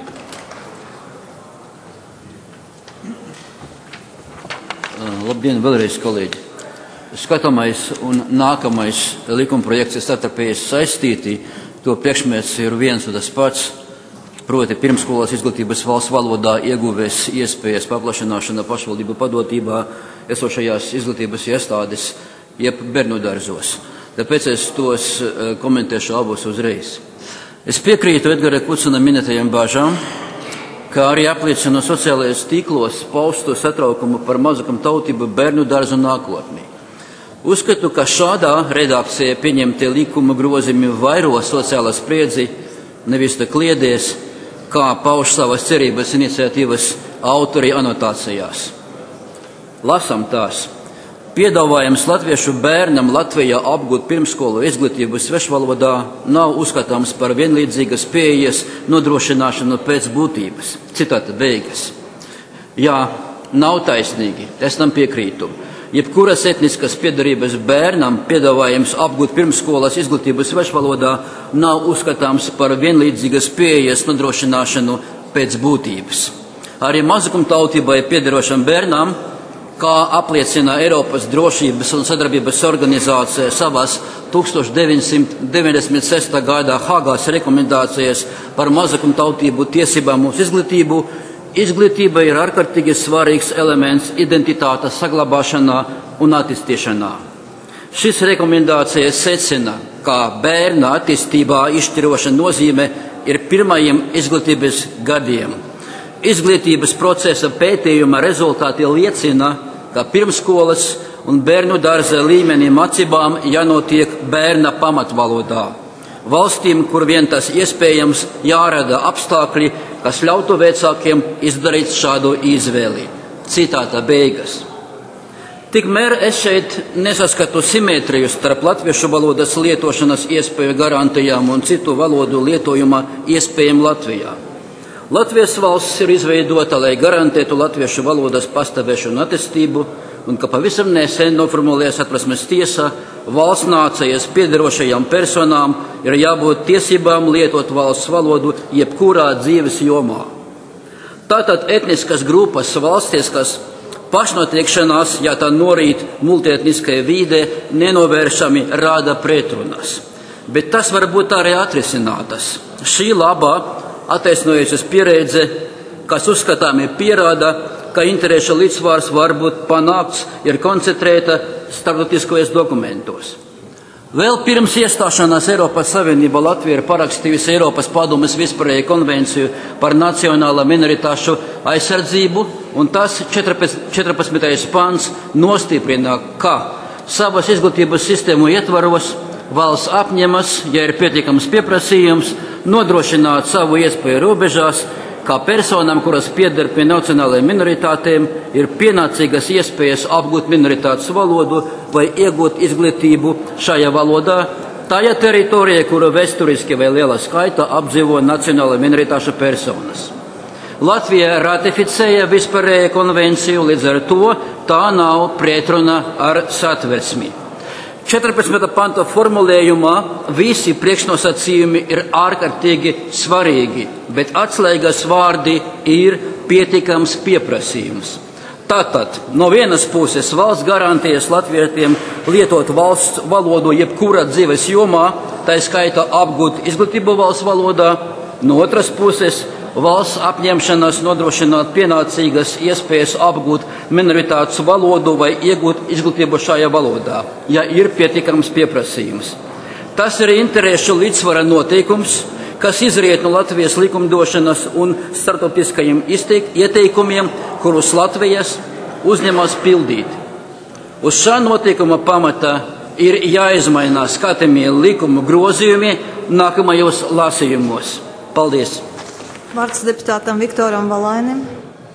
Labdien, vēlreiz, kolēģi! Skatāmais un nākamais likumprojekts ir savstarpēji saistīti. To priekšmērķis ir viens un tas pats, proti pirmskolas izglītības valsts valodā ieguvēs iespējas paplašināšana pašvaldību padotībā esošajās izglītības iestādes jeb bērnudārzos. Tāpēc es tos komentēšu abus uzreiz. Es piekrītu Edgara Kucina minētajām bāžām, kā arī apliecinu sociālajos tīklos paustu satraukumu par mazākumtautību bērnu dārzu nākotnē. Uzskatu, ka šādā redakcijā pieņemtie likuma grozījumi vairo sociālā spriedzi, nevis tā kliedēs, kā pauž savas cerības iniciatīvas autori anotācijās. Lasam tās. Piedāvājums latviešu bērnam Latvijā apgūt pirmskolu izglītību svešvalodā nav uzskatāms par vienlīdzīgas pieejas nodrošināšanu pēc būtības. Citāta beigas. Jā, nav taisnīgi, es tam piekrītu. Jebkuras etniskas piedarības bērnam piedāvājums apgūt pirmskolas izglītību svešvalodā nav uzskatāms par vienlīdzīgas pieejas nodrošināšanu pēc būtības. Arī mazākumtautībai piederošam bērnam, kā apliecina Eiropas drošības un sadarbības organizācija savās 1996. gadā Hāgās rekomendācijas par mazākumtautību tiesībām uz izglītību, izglītība ir ārkārtīgi svarīgs elements identitātes saglabāšanā un attīstīšanā. Šis rekomendācijas secina, ka bērna attīstībā izšķiroša nozīme ir pirmajiem izglītības gadiem. Izglītības procesa pētījuma rezultāti liecina, ka pirmskolas un bērnu dārza līmenī mācībām jānotiek bērna pamatvalodā. Valstīm, kur vien tas iespējams, jārada apstākļi, kas ļautu vecākiem izdarīt šādu izvēli. Citāta beigas. Tikmēr es šeit nesaskatu simetriju starp latviešu valodas lietošanas iespēju garantijām un citu valodu lietojuma iespējām Latvijā. Latvijas valsts ir izveidota, lai garantētu latviešu valodas pastāvēšanu un attīstību, un ka pavisam nesen noformulējas Satversmes tiesa, valsts nācijas piederošajām personām ir jābūt tiesībām lietot valsts valodu jebkurā dzīves jomā. Tātad etniskas grupas valstiskas pašnoteikšanās, ja tā norīt multietniskai vīde, nenovēršami rāda pretrunas. Bet tas var būt arī atrisinātas. Šī labā attaisnojusies pieredze, kas uzskatāmi pierāda, ka interešu līdzsvars var būt panākts, ir koncentrēta starptautiskajos dokumentos. Vēl pirms iestāšanās Eiropas Savienībā Latvija ir parakstījusi Eiropas padomes vispārēju konvenciju par nacionālo minoritāšu aizsardzību, un tas 14. pants nostiprina, ka savas izglītības sistēmu ietvaros valsts apņemas, ja ir pietiekams pieprasījums, nodrošināt savu iespēju robežās, kā personām, kuras pieder pie nacionālajiem minoritātēm, ir pienācīgas iespējas apgūt minoritātes valodu vai iegūt izglītību šajā valodā, tajā teritorijā, kuru vēsturiski vai liela skaita apdzīvo nacionāla minoritāšu personas. Latvija ratificēja vispārēju konvenciju, līdz ar to tā nav pretruna ar Satversmi. 14. panta formulējumā visi priekšnosacījumi ir ārkārtīgi svarīgi, bet atslēgas vārdi ir pietiekams pieprasījums. Tātad, no vienas puses valsts garantējas latviešiem lietot valsts valodu jebkurā dzīves jomā, tā skaitā apgūt izglītību valsts valodā, no otras puses valsts apņemšanās nodrošināt pienācīgas iespējas apgūt minoritātes valodu vai iegūt izglītību šajā valodā, ja ir pietiekams pieprasījums. Tas ir interešu līdzsvara noteikums, kas izriet no Latvijas likumdošanas un starptautiskajiem ieteikumiem, kurus Latvijas uzņemas pildīt. Uz šā noteikuma pamata ir jāizmaina skatāmie likuma grozījumi nākamajos lasījumos. Paldies! Vārds deputātam Viktoram Valainim.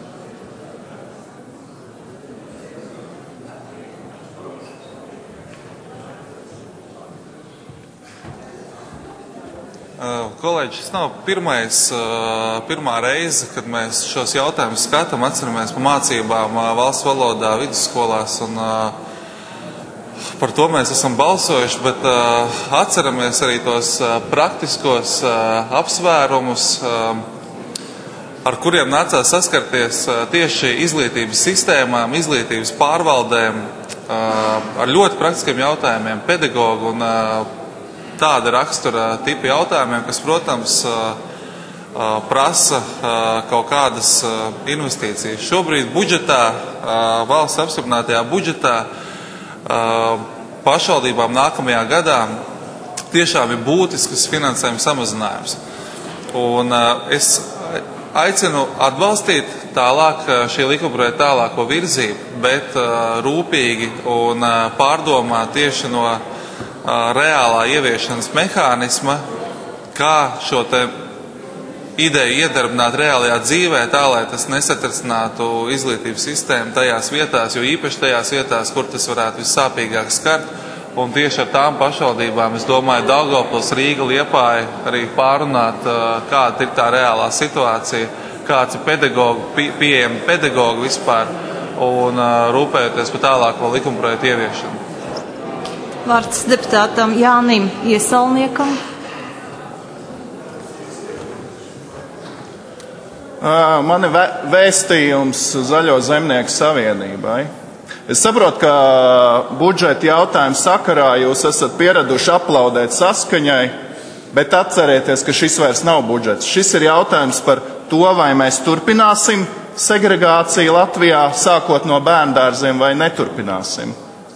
Kolēģi, šis nav pirmā reize, kad mēs šos jautājumus skatām, atceramies par mācībām valsts valodā, vidusskolās, un par to mēs esam balsojuši, bet atceramies arī tos praktiskos apsvērumus, ar kuriem nācās saskarties tieši izglītības sistēmām, izglītības pārvaldēm, ar ļoti praktiskiem jautājumiem, pedagogu un tāda rakstura tipa jautājumiem, kas, protams, prasa kaut kādas investīcijas. Šobrīd budžetā, valsts apstiprinātajā budžetā, pašvaldībām nākamajā gadā tiešām ir būtisks finansējuma samazinājums. Un es aicinu atbalstīt tālāk šī likumprojekta tālāko virzību, bet rūpīgi un pārdomāt tieši no reālā ieviešanas mehānisma, kā šo te ideju iedarbināt reālajā dzīvē, tā lai tas nesatricinātu izglītības sistēmu tajās vietās, jo īpaši tajās vietās, kur tas varētu vissāpīgāk skart. Un tieši ar tām pašvaldībām, es domāju, Daugavpils, Rīga, Liepāja arī pārunāt, kāda ir tā reālā situācija, kāds ir pieejami pedagogi vispār, un rūpējoties par tālāko likumprojektu ieviešanu. Vārds deputātam Jānim Iesalniekam. Man ir vēstījums Zaļo zemnieku savienībai. Es saprotu, ka budžeta jautājumu sakarā jūs esat pieraduši aplaudēt Saskaņai, bet atcerieties, ka šis vairs nav budžets. Šis ir jautājums par to, vai mēs turpināsim segregāciju Latvijā, sākot no bērndārziem, vai neturpināsim.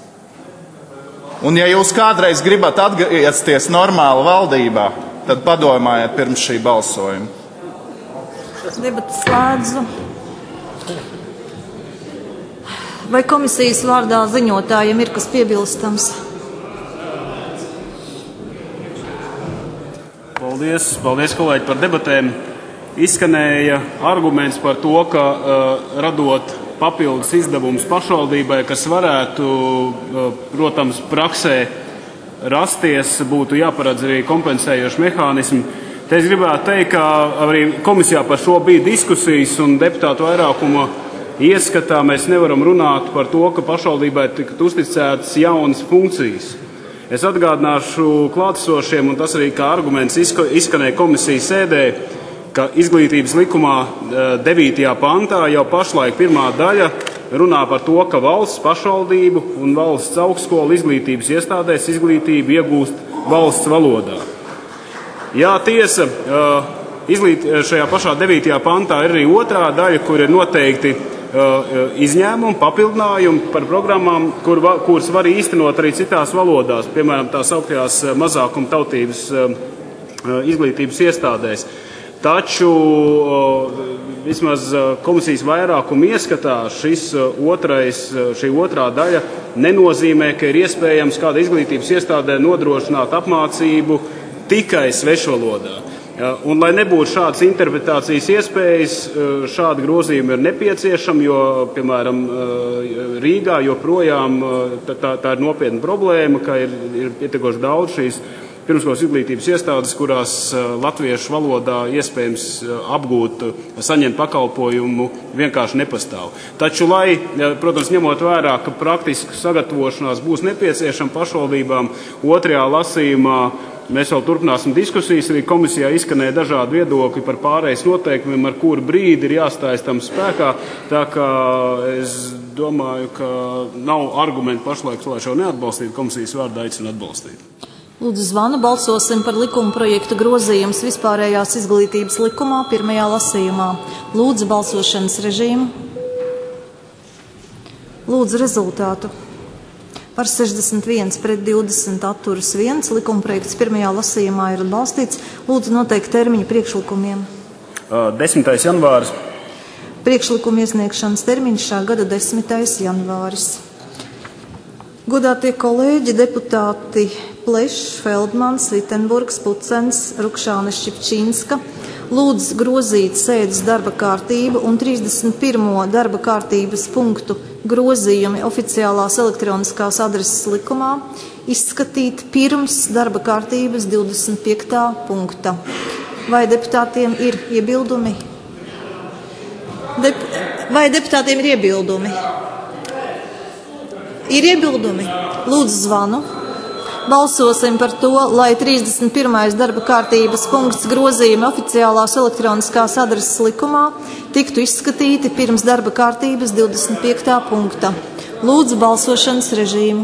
Un ja jūs kādreiz gribat atgriezties normāla valdībā, tad padomājiet pirms šī balsojuma. Debatas slēdzu. Vai komisijas vārdā ziņotājiem ir kas piebilstams? Paldies, kolēģi, par debatēm. Izskanēja arguments par to, ka radot papildus izdevumus pašvaldībai, kas varētu, protams, praksē rasties, būtu jāparedz arī kompensējoši mehānismi. Te es gribētu teikt, ka arī komisijā par šo bija diskusijas un deputātu vairākuma ieskatā mēs nevaram runāt par to, ka pašvaldībai tika uzticētas jaunas funkcijas. Es atgādināšu klātesošiem, un tas arī kā arguments izskanēja komisijas sēdē, ka izglītības likumā 9. pantā jau pašlaik pirmā daļa runā par to, ka valsts pašvaldību un valsts augstskolu izglītības iestādēs izglītību iegūst valsts valodā. Jā, tiesa, šajā pašā 9. pantā ir arī otrā daļa, kur ir noteikti izņēmumi, papildinājumi par programmām, kuras var īstenot arī citās valodās, piemēram, tās augtajās mazākuma tautības izglītības iestādēs. Taču vismaz komisijas vairākuma ieskatā šī otrā daļa nenozīmē, ka ir iespējams kāda izglītības iestādē nodrošināt apmācību tikai svešvalodā. Un, lai nebūtu šādas interpretācijas iespējas, šādi grozījumi ir nepieciešami, jo, piemēram, Rīgā joprojām tā ir nopietna problēma, ka ir pietiekoši daudz šīs pirmskolas izglītības iestādes, kurās latviešu valodā iespējams apgūt, saņemt pakalpojumu vienkārši nepastāv. Taču, lai, protams, ņemot vērā, ka praktiska sagatavošanās būs nepieciešama pašvaldībām, otrajā lasījumā mēs vēl turpināsim diskusijas, arī komisijā izskanēja dažādi viedokļi par pārejas noteikumiem, ar kuru brīdi ir jāstājas tam spēkā. Tā kā es domāju, ka nav argumenti pašlaik, lai šo neatbalstītu, komisijas vārdā aicinu atbalstīt. Lūdzu zvanu, balsosim par likuma projektu grozījums vispārējās izglītības likumā pirmajā lasījumā. Lūdzu balsošanas režīmu. Lūdzu rezultātu. Par 61 pret 20 atturas 1. Likumprojekts pirmajā lasījumā ir atbalstīts. Lūdzu noteikti termiņu priekšlikumiem. 10. janvāris. Priekšlikuma iesniegšanas termiņš šā gada 10. janvāris. Godātie kolēģi, deputāti Plešs, Feldmans, Vitenburgs, Pucens, Rukšāne Šķipčīnska lūdz grozīt sēdes darba kārtību un 31. darba kārtības punktu grozījumi oficiālās elektroniskās adreses likumā izskatīt pirms darba kārtības 25. punkta. Vai deputātiem ir iebildumi? Vai deputātiem ir iebildumi? Ir iebildumi? Lūdzu zvanu. Balsosim par to, lai 31. darba kārtības punkts grozījumi oficiālās elektroniskās adreses likumā tiktu izskatīti pirms darba kārtības 25. punkta. Lūdzu balsošanas režīmu.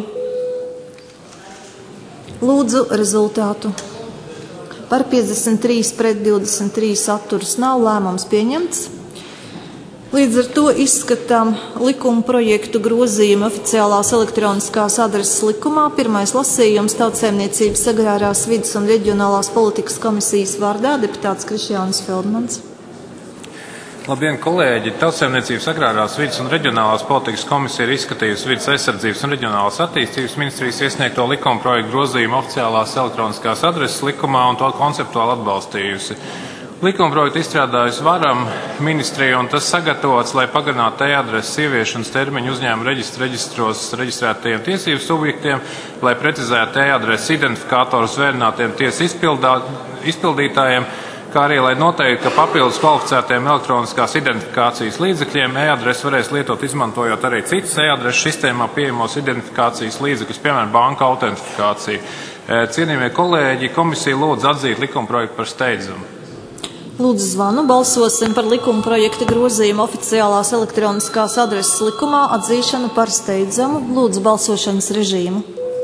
Lūdzu rezultātu. Par 53 pret 23 atturas nav, lēmums pieņemts. Līdz ar to izskatām likuma projektu grozījumu oficiālās elektroniskās adreses likumā. Pirmais lasījums Tautsaimniecības agrārās vides un reģionālās politikas komisijas vārdā deputāts Krišjānis Feldmans. Labdien, kolēģi! Tautsaimniecības agrārās vides un reģionālās politikas komisija ir izskatījusi vides aizsardzības un reģionālās attīstības ministrijas iesniegto likuma projektu grozījumu oficiālās elektroniskās adreses likumā un to konceptuāli atbalstījusi. Likumprojektu izstrādājusi Varam ministrija, un tas sagatavots, lai pagarinātu e-adreses ieviešanas termiņu uzņēmuma reģistros reģistrētajiem tiesību subjektiem, lai precizētu e-adreses identifikātorus vērinātiem tiesu izpildītājiem, kā arī lai noteiktu, ka papildus kvalificētiem elektroniskās identifikācijas līdzekļiem e-adresi varēs lietot, izmantojot arī citus e-adreses sistēmā pieejamos identifikācijas līdzekļus, piemēram, banka autentifikāciju. Cienījamie kolēģi, komisija lūdz atzīt likumprojektu par steidzamu. Lūdzu zvanu, balsosim par likuma projekta grozījumu oficiālās elektroniskās adreses likumā atzīšanu par steidzamu. Lūdzu balsošanas režīmu.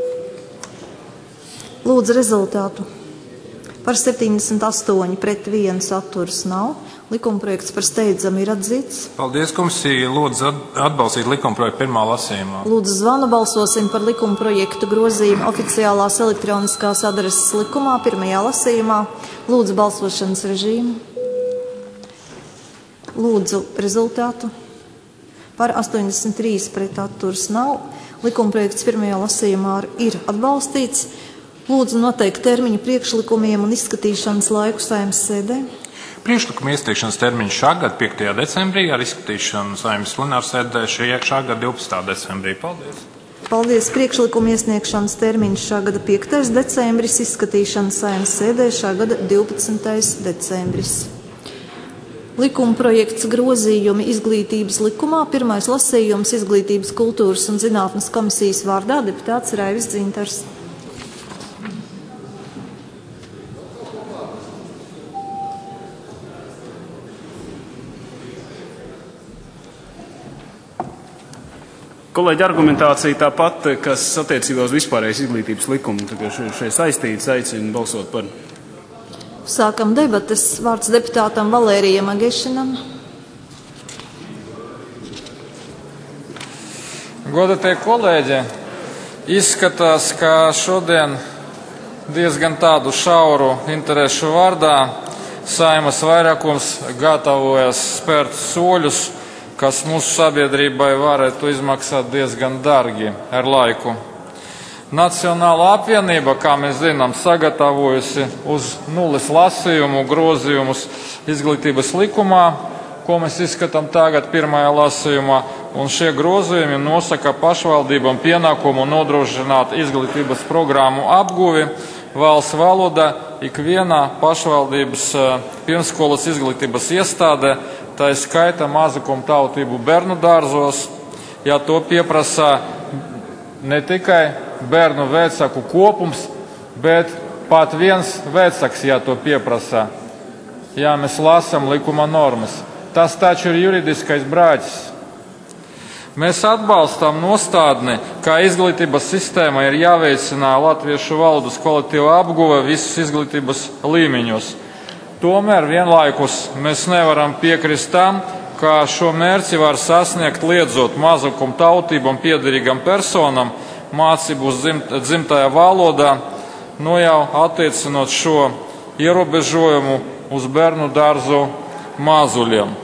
Lūdzu rezultātu. Par 78 pret 1 atturas nav. Likumprojekts par steidzamu ir atzīts. Paldies, komisija. Lūdzu atbalstīt likumprojektu pirmā lasījumā. Lūdzu zvanu, balsosim par likumprojektu grozījumu oficiālās elektroniskās adreses likumā pirmajā lasījumā. Lūdzu balsošanas režīmu. Lūdzu rezultātu. Par 83 pret atturas nav. Likumprojekts pirmajā lasījumā ir atbalstīts. Lūdzu noteikt termiņu priekšlikumiem un izskatīšanas laiku Saeimas sēdē. Priekšlikuma iesniegšanas termiņš šā gada 5. decembrī, ar izskatīšanu Saeimas plenārsēdē šā gada 12. decembrī. Paldies! Paldies! Priekšlikuma iesniegšanas termiņš šā gada 5. decembris, izskatīšana Saeimas sēdē šā gada 12. decembris. Likuma projekts grozījumi izglītības likumā. Pirmais lasījums Izglītības, kultūras un zinātnes komisijas vārdā deputāts Raivis Dzintars. Kolēģi, argumentācija tāpat, kas attiecībā uz vispārējais izglītības likumu, šeit saistīts, aicinu balsot par. Sākam debates. Vārds deputātam Valērijam Agešinam. Godatie kolēģi, izskatās, ka šodien diezgan tādu šauru interešu vārdā Saeimas vairākums gatavojas spērt soļus, kas mūsu sabiedrībai varētu izmaksāt diezgan dārgi ar laiku. Nacionālā apvienība, kā mēs zinām, sagatavojusi uz nulles lasījumu grozījumus izglītības likumā, ko mēs izskatām tagad pirmajā lasījumā, un šie grozījumi nosaka pašvaldībām pienākumu nodrošināt izglītības programmu apguvi valsts valodā ikvienā pašvaldības pirmsskolas izglītības iestādē, tā ir skaita mazukumtautību bērnu dārzos, ja to pieprasa ne tikai bērnu vecāku kopums, bet pat viens vecāks, ja to pieprasa, ja mēs lasām likuma normas. Tas taču ir juridiskais brāķis. Mēs atbalstām nostādni, ka izglītības sistēma ir jāveicina latviešu valodas kvalitīva apguve visus izglītības līmeņos. Tomēr vienlaikus mēs nevaram piekrist tam, ka šo mērķi var sasniegt liedzot mazukumu tautībām piederīgam personam mācību uz dzimtajā valodā, jau attiecinot šo ierobežojumu uz bērnu dārzu mazuļiem.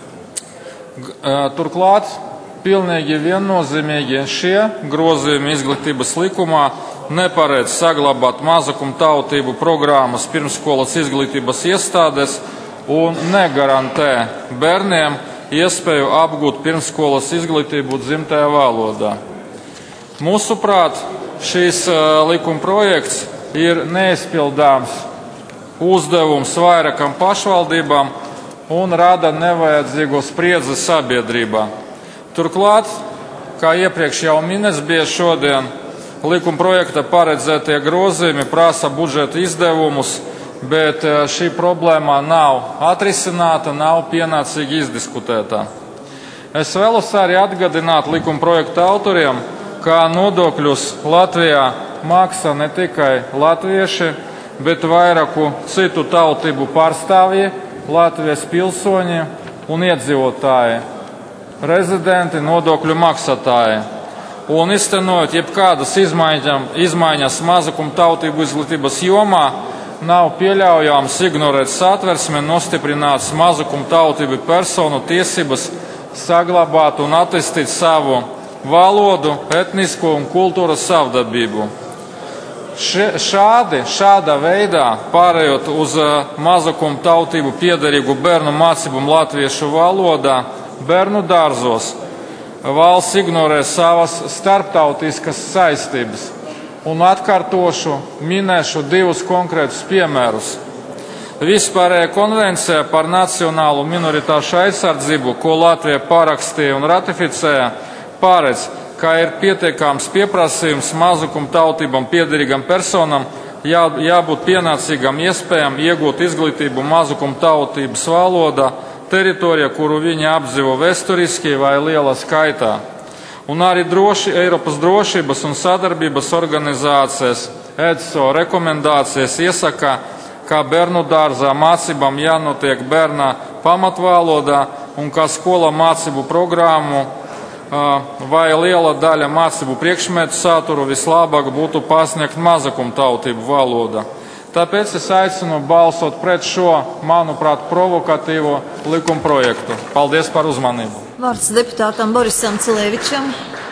Turklāt pilnīgi viennozīmīgi šie grozījumi izglītības likumā neparedz saglabāt mazukumu tautību programmas pirmsskolas izglītības iestādes un negarantē bērniem iespēju apgūt pirmsskolas izglītību dzimtajā valodā. Mūsuprāt, šīs likuma projekts ir neizpildāms uzdevums vairākam pašvaldībām un rada nevajadzīgo spriedzi sabiedrībā. Turklāt, kā iepriekš jau minēts bija šodien, likuma projekta paredzētie grozījumi prasa budžeta izdevumus, bet šī problēma nav atrisināta, nav pienācīgi izdiskutēta. Es vēlos arī atgādināt likuma projekta autoriem, ka nodokļus Latvijā maksā ne tikai latvieši, bet vairāku citu tautību pārstāvji, Latvijas pilsoņi un iedzīvotāji, rezidenti, nodokļu maksātāji. Un iztenojot jebkādas izmaiņas mazukumu tautību izglītības jomā, nav pieļaujams ignorēt satversmi nostiprināts mazukumu tautību personu tiesības saglabāt un attīstīt savu valodu, etnisko un kultūras savdabību. šādā veidā, pārējot uz mazakumu tautību piederīgu bērnu mācībām latviešu valodā, bērnu dārzos, valsts ignorē savas starptautiskas saistības. Un atkārtošu, minēšu 2 konkrētus piemērus. Vispārējā konvencija par nacionālu minoritāšu aizsardzību, ko Latvija parakstīja un ratificēja, paredz, ka ir pietiekams pieprasījums mazakumu tautībām piederīgam personam, jābūt pienācīgam iespējām iegūt izglītību mazakumu tautības valodā, teritorijā, kuru viņi apdzīvo vēsturiski vai lielā skaitā. Un arī Eiropas drošības un sadarbības organizācijas EDSO rekomendācijas iesaka, ka bērnu dārzā mācībām jānotiek bērnā pamatvalodā un ka skola mācību programmu vai liela daļa mācību priekšmetu saturu vislabāk būtu pasniegt mazakumu tautību valodā. Tāpēc es aicinu balsot pret šo, manuprāt, provokatīvo likumprojektu. Paldies par uzmanību. Vārds deputātam Borisam Cilēvičam.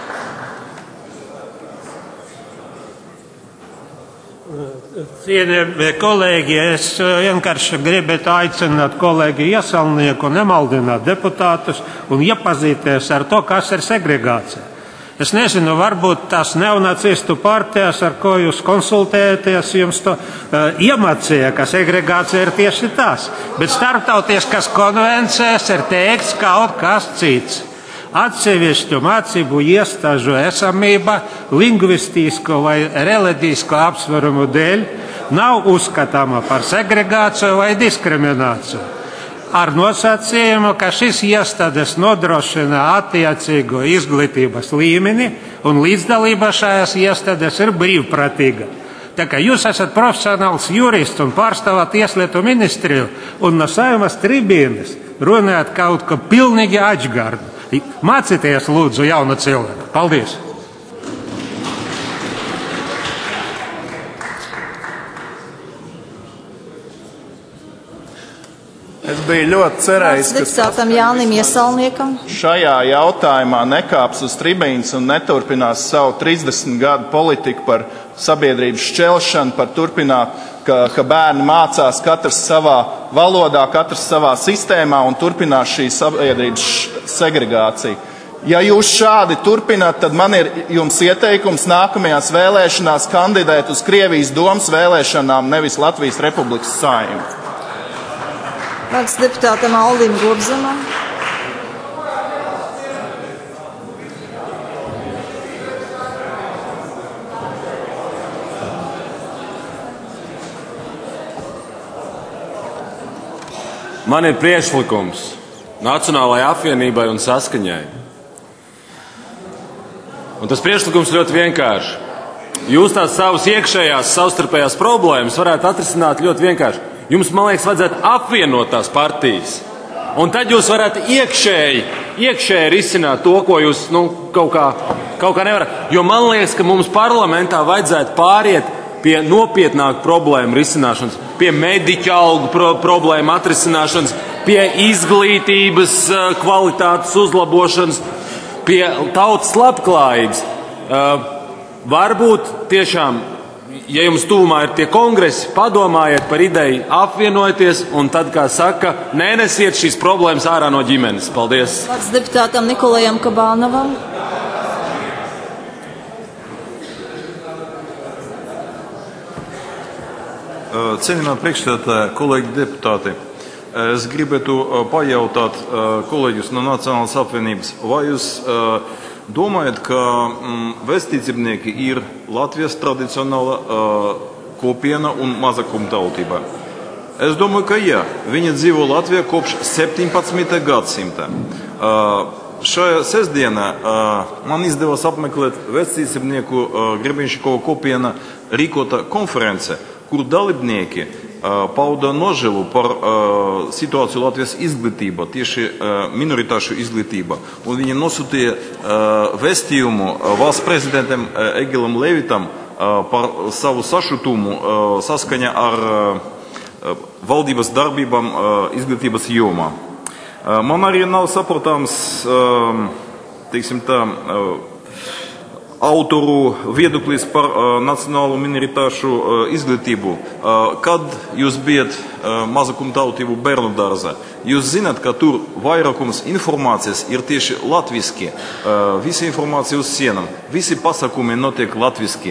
Cienījamie kolēģi, es vienkārši gribētu aicināt kolēģi Iesalnieku nemaldināt deputātus un iepazīties ar to, kas ir segregācija. Es nezinu, varbūt tās neonacistu partijas, ar ko jūs konsultējaties, jums to iemācīja, ka segregācija ir tieši tās. Bet starptautiskas konvencijas ir teikts kaut kas cits. Atsevišķu mācību iestāžu esamība lingvistisko vai reliģisko apsvērumu dēļ nav uzskatāma par segregāciju vai diskrimināciju. Ar nosacījumu, ka šis iestādes nodrošina attiecīgo izglītības līmeni un līdzdalība šajās iestādes ir brīvprātīga. Tā kā jūs esat profesionāls jurists un pārstāvat Tieslietu ministriju un no Saeimas tribīnes runājat kaut ko pilnīgi atšķirīgu. Mācieties, lūdzu, jaunu cilvēku. Paldies! Es biju ļoti cerējis, ka šajā jautājumā nekāps uz tribīnes un neturpinās savu 30 gadu politiku par sabiedrības šķelšanu, par turpināt, ka bērni mācās katrs savā valodā, katrs savā sistēmā un turpinās šī sabiedrības segregācija. Ja jūs šādi turpināt, tad man ir jums ieteikums nākamajās vēlēšanās kandidēt uz Krievijas domas vēlēšanām, nevis Latvijas Republikas Saeimu. Vārds deputātam Aldim Gobzemam. Man ir priekšlikums Nacionālajai apvienībai un Saskaņai. Un tas priekšlikums ļoti vienkārši. Jūs tās savas iekšējās savstarpējās problēmas varētu atrisināt ļoti vienkārši. Jums, man liekas, vajadzētu apvienot tās partijas. Un tad jūs varētu iekšēji risināt to, ko jūs kaut kā nevarat. Jo man liekas, ka mums parlamentā vajadzētu pāriet pie nopietnāku problēmu risināšanas, pie mediķa algu problēmu atrisināšanas, pie izglītības kvalitātes uzlabošanas, pie tautas labklājības. Varbūt tiešām, ja jums tuvumā ir tie kongresi, padomājiet par ideju, apvienojieties un tad, kā saka, nenesiet šīs problēmas ārā no ģimenes. Paldies! Vārds deputātam Nikolajam Kabānovam. Cienījamā priekšsēdētāja, kolēģi deputāti, es gribētu pajautāt kolēģus no Nacionālās apvienības, vai jūs domājat, ka vēstniecībnieki ir Latvijas tradicionāla kopiena un mazakumtautība? Es domāju, ka jā. Viņi dzīvo Latvijā kopš 17. gadsimta. Šajā sestdienā man izdevās apmeklēt vēstniecībnieku Grebenšķikova kopiena rīkota konference, kur dalībnieki pauda nožēlu par situāciju Latvijas izglītībā, tieši minoritāšu izglītībā. Un viņi nosūtīja vēstījumu valsts prezidentam Egilam Levitam par savu sašutumu saskaņā ar valdības darbībām izglītības jomā. Man arī nav saprotams, teiksim tā, autoru viedoklis par nacionālo minoritāšu izglītību. Kad jūs bijat mazakumtautību bērnu dārzā, jūs zināt, ka tur vairākums informācijas ir tieši latviski. Visa informācija uz sienām, visi pasakumi notiek latviski.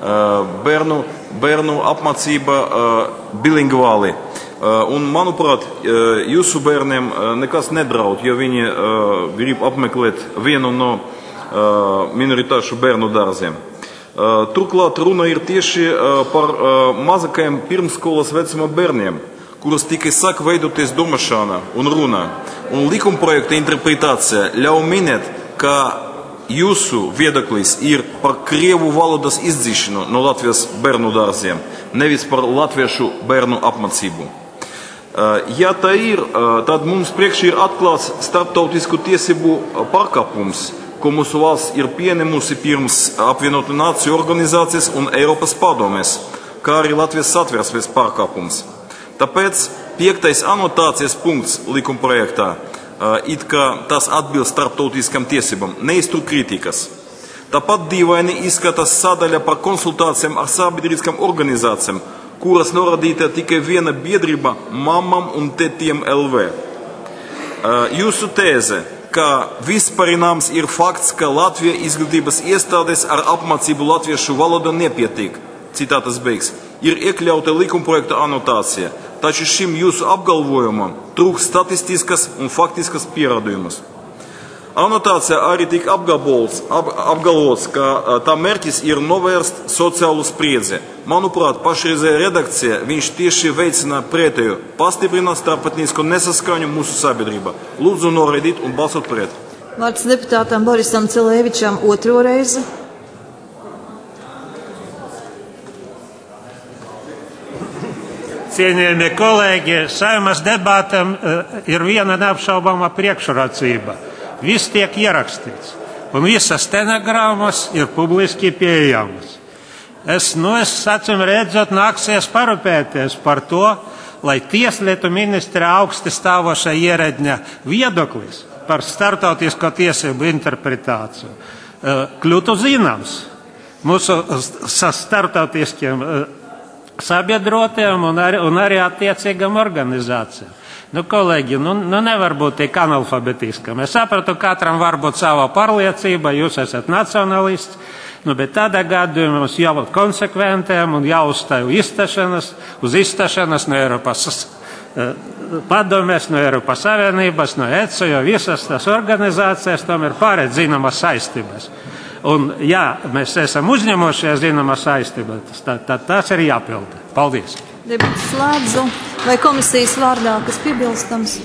Bērnu apmācība bilingvāli. Un, manuprāt, jūsu bērniem nekas nedraud, ja viņi grib apmeklēt vienu no minoritāšu bērnu dārziem. Turklāt runa ir tieši par mazākajiem pirmskolas vecuma bērniem, kuros tikai sāk veidoties domāšana un runa. Un likumprojekta interpretācija ļauj minēt, ka jūsu viedoklis ir par krievu valodas izdzīšanu no Latvijas bērnu dārziem, nevis par latviešu bērnu apmācību. Ja tā ir, tad mums priekš ir atklāts starptautisku tiesību pārkāpums, ko mūsu valsts ir pieņēmusi pirms apvienotu nāciju organizācijas un Eiropas padomes, kā arī Latvijas satversmes pārkāpums. Tāpēc 5. anotācijas punkts likumprojektā, it kā tas atbilst starptautiskam tiesībam, neiztur kritikas. Tāpat dīvaini izskatās sadaļa par konsultācijām ar sabiedriskām organizācijām, kuras norādīta tikai viena biedrība Mamam un Tetiem LV. Jūsu tēze, ka vispārināms ir fakts, ka Latvija izglītības iestādes ar apmācību latviešu valodā nepietiek, citātas beigas, ir iekļauta likumprojekta anotācija, taču šim jūsu apgalvojumam trūkst statistiskas un faktiskas pierādījumus. Anotācijā arī tika apgalvots, ka tā mērķis ir novērst sociālu spriedzi. Manuprāt, pašreizējā redakcija viņš tieši veicina pretēju, pastiprina starptautisko nesaskaņu mūsu sabiedrībā. Lūdzu noraidīt un balsot pret. Vārds deputātam Borisam Cilēvičam otro reizi. Cienījamie kolēģi, Saeimas debatēm ir viena neapšaubāma priekšrocība. Viss tiek ierakstīts, un visas stenogrammas ir publiski pieejamas. Es acīm redzot, nāksies parūpēties par to, lai tieslietu ministra augsti stāvošā ierēdņa viedoklis par starptautisko tiesību interpretāciju kļūtu zināms mūsu starptautiskiem sabiedrotiem un arī attiecīgam organizācijām. Kolēģi, nevar būt tik analfabetiskam. Es sapratu, katram var būt sava pārliecība, jūs esat nacionalists, bet tādā gadījumā mums jābūt konsekventiem un jāuzstāj uz izstāšanos no Eiropas padomēs, no Eiropas Savienības, no ECO, jo visas tās organizācijas tam ir pārēc zināmas saistības. Un, ja mēs esam uzņemošies zināmas saistības, tad tas ir jāpilda. Paldies! Debats slēdzu. Vai komisijas vārdā, kas piebilstams?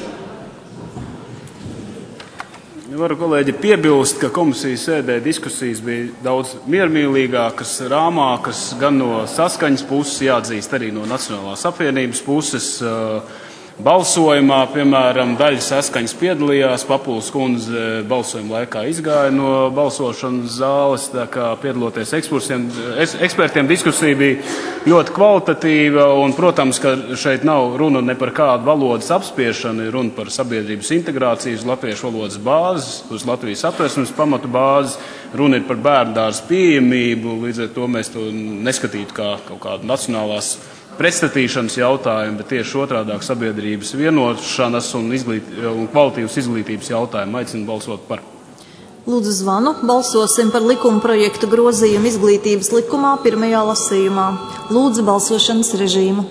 Varu, kolēģi, piebilst, ka komisijas sēdē diskusijas bija daudz miermīlīgākas, rāmākas, gan no saskaņas puses, jāatzīst arī no Nacionālās apvienības puses. Balsojumā, piemēram, daļa saskaņas piedalījās, Papulas kundze balsojuma laikā izgāja no balsošanas zāles, tā kā piedaloties ekspertiem diskusija bija ļoti kvalitatīva, un, protams, ka šeit nav runa ne par kādu valodas apspiešanu, ir runa par sabiedrības integrāciju uz latviešu valodas bāzes, uz Latvijas satversmes pamatu bāzes, runa ir par bērndārzu pieejamību, līdz ar to mēs to neskatītu kā kaut kādu nacionālās pretstatīšanas jautājumu, bet tieši otrādāk sabiedrības vienošanas un kvalitīvas izglītības jautājumu. Aicinu balsot par. Lūdzu zvanu. Balsosim par likuma projektu grozījumu izglītības likumā pirmajā lasījumā. Lūdzu balsošanas režīmu.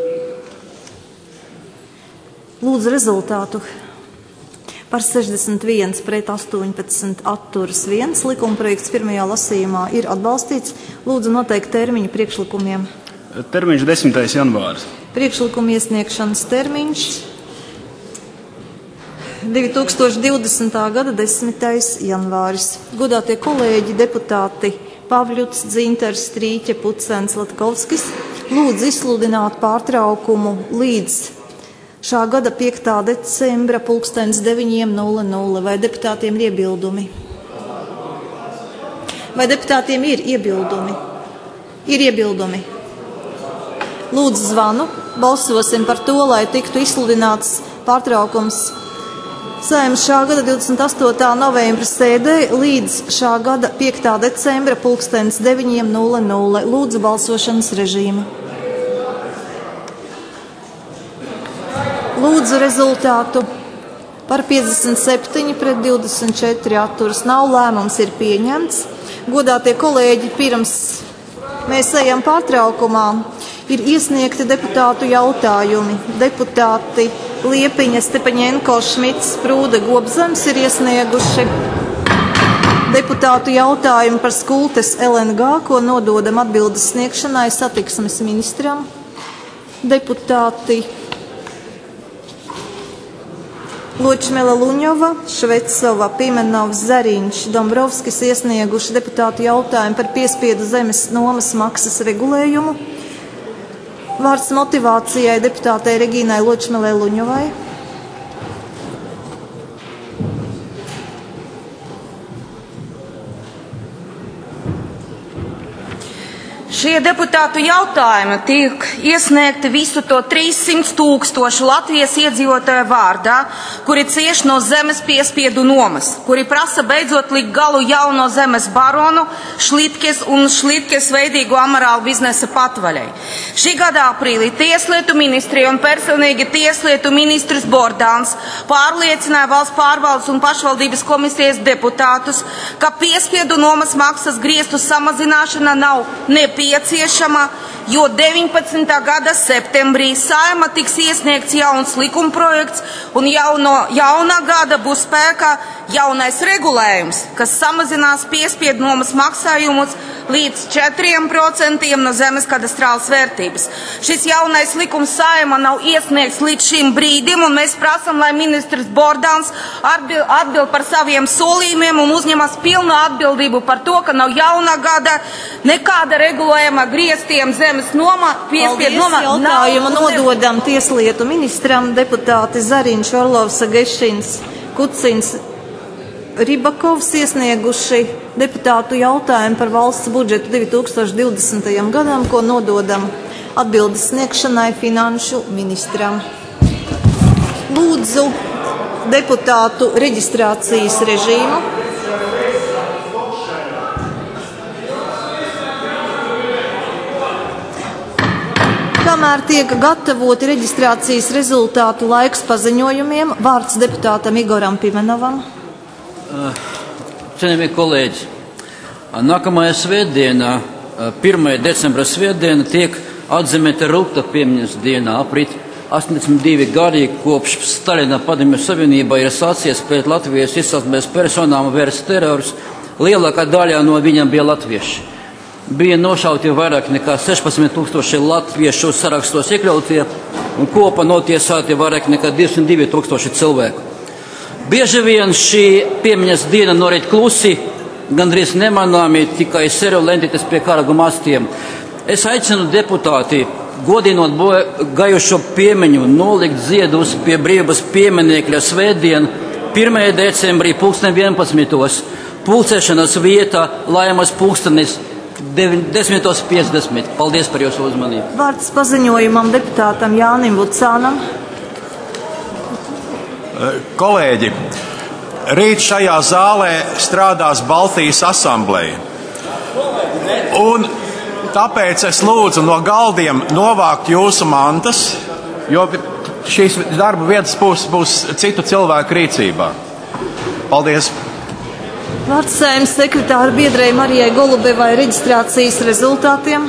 Lūdzu rezultātu. Par 61 pret 18 atturas 1. Likuma projekts pirmajā lasījumā ir atbalstīts. Lūdzu noteikt termiņu priekšlikumiem. Termiņš 10. janvāris. Priekšlikuma iesniegšanas termiņš 2020. gada 10. janvāris. Godātie kolēģi, deputāti Pavļuts, Dzintars, Strīķe, Pucens, Latkovskis, lūdzu izsludināt pārtraukumu līdz šā gada 5. decembra 9:00. Vai deputātiem ir iebildumi? Vai deputātiem ir iebildumi? Ir iebildumi. Lūdzu zvanu. Balsosim par to, lai tiktu izsludināts pārtraukums Saeimas šā gada 28. novembra sēdē līdz šā gada 5. decembra 9:00. Lūdzu balsošanas režīmu. Lūdzu rezultātu. Par 57 pret 24 atturas nav, lēmums ir pieņemts. Godātie kolēģi, pirms mēs ejam pārtraukumā, ir iesniegti deputātu jautājumi. Deputāti Liepiņa, Stepaņenko, Šmits, Sprūde, Gobzems ir iesnieguši deputātu jautājumu par Skultes LNG, ko nododam atbildes sniegšanai satiksmes ministram. Deputāti Ločmela, Luņova, Švecova, Pimenovs, Zariņš, Dombrovskis iesnieguši deputātu jautājumu par piespiedu zemes nomas maksas regulējumu. Vārds motivācijai deputātei Regīnai Ločmelai Luņovai. Šie deputātu jautājumi tiek iesniegti visu to 300 000 Latvijas iedzīvotāju vārdā, kuri cieš no zemes piespiedu nomas, kuri prasa beidzot likt galu jauno zemes baronu Šlitkes un Šlitkes veidīgu amorālu biznesa patvaļai. Šī gada aprīlī Tieslietu ministrija un personīgi Tieslietu ministrs Bordāns pārliecināja valsts pārvaldes un pašvaldības komisijas deputātus, ka piespiedu nomas maksas griestu samazināšana nav nepieciešama, jo 19. gada septembrī Saeimā tiks iesniegts jauns likumprojekts un jaunā gada būs spēkā jaunais regulējums, kas samazinās piespiedu nomas maksājumus līdz 4% no zemes kadastrālas vērtības. Šis jaunais likums Saeimā nav iesniegts līdz šim brīdim, un mēs prasam, lai ministrs Bordāns atbild par saviem solījumiem un uzņemas pilnu atbildību par to, ka nav jaunā gada nekāda regulējuma griestiem zemes noma, piespiedu noma. Jautājumu nododam Tieslietu ministram, deputāti Zariņš, Orlovs, Gešins, Kucins, Ribakovs iesnieguši deputātu jautājumu par valsts budžetu 2020. gadam, ko nododam atbildes sniegšanai finanšu ministram. Lūdzu deputātu reģistrācijas režīmu. Kamēr tiek gatavoti reģistrācijas rezultātu laiks paziņojumiem, vārds deputātam Igoram Pimenovam. Cienījamie kolēģi, nākamajā svētdienā, 1. decembra svētdiena, tiek atzīmēta Rupta piemiņas dienā. Aprit 82 gadi kopš Staļina Padomju Savienībā ir sācies pret Latvijas izcelsmes personām vērsts terors. Lielākā daļa no viņiem bija latvieši. Bija nošauti vairāk nekā 16 000 latviešu sarakstos iekļautie un kopā notiesāti vairāk nekā 202 000 cilvēku. Bieži vien šī piemiņas diena norit klusi, gandrīz nemanāmi, tikai seru lentites pie karagu mastiem. Es aicinu deputāti, godinot gājušo piemiņu, nolikt ziedus pie brīvības pieminekļa svētdien 1. decembrī 11. Pulcēšanas vieta Laimas pulkstenis 10:50. Paldies par jūsu uzmanību. Vārds paziņojumam deputātam Jānim Vucānam. Kolēģi, rīt šajā zālē strādās Baltijas asambleja. Un tāpēc es lūdzu no galdiem novākt jūsu mantas, jo šīs darba vietas būs citu cilvēku rīcībā. Paldies! Vārds Saeimas sekretāra biedrei Marijai Golubevai reģistrācijas rezultātiem.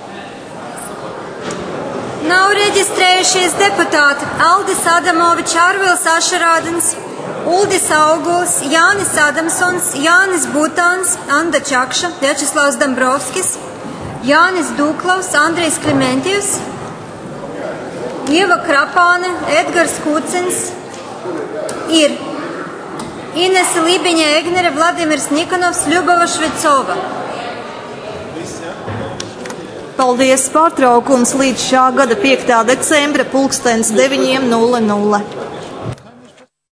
Nav reģistrējušies deputāti Aldis Adamovičs, Arvils Ašarādens, Uldis Auguls, Jānis Adamsons, Jānis Butāns, Anda Čakša, Vjačeslavs Dombrovskis, Jānis Duklavs, Andrejs Klimentjevs, Ieva Krapāne, Edgars Kucins, ir Inese Lībiņa Egnere, Vladimirs Nikonovs, Ļubova Švecova. Paldies! Pārtraukums līdz šā gada 5. decembra 9:00.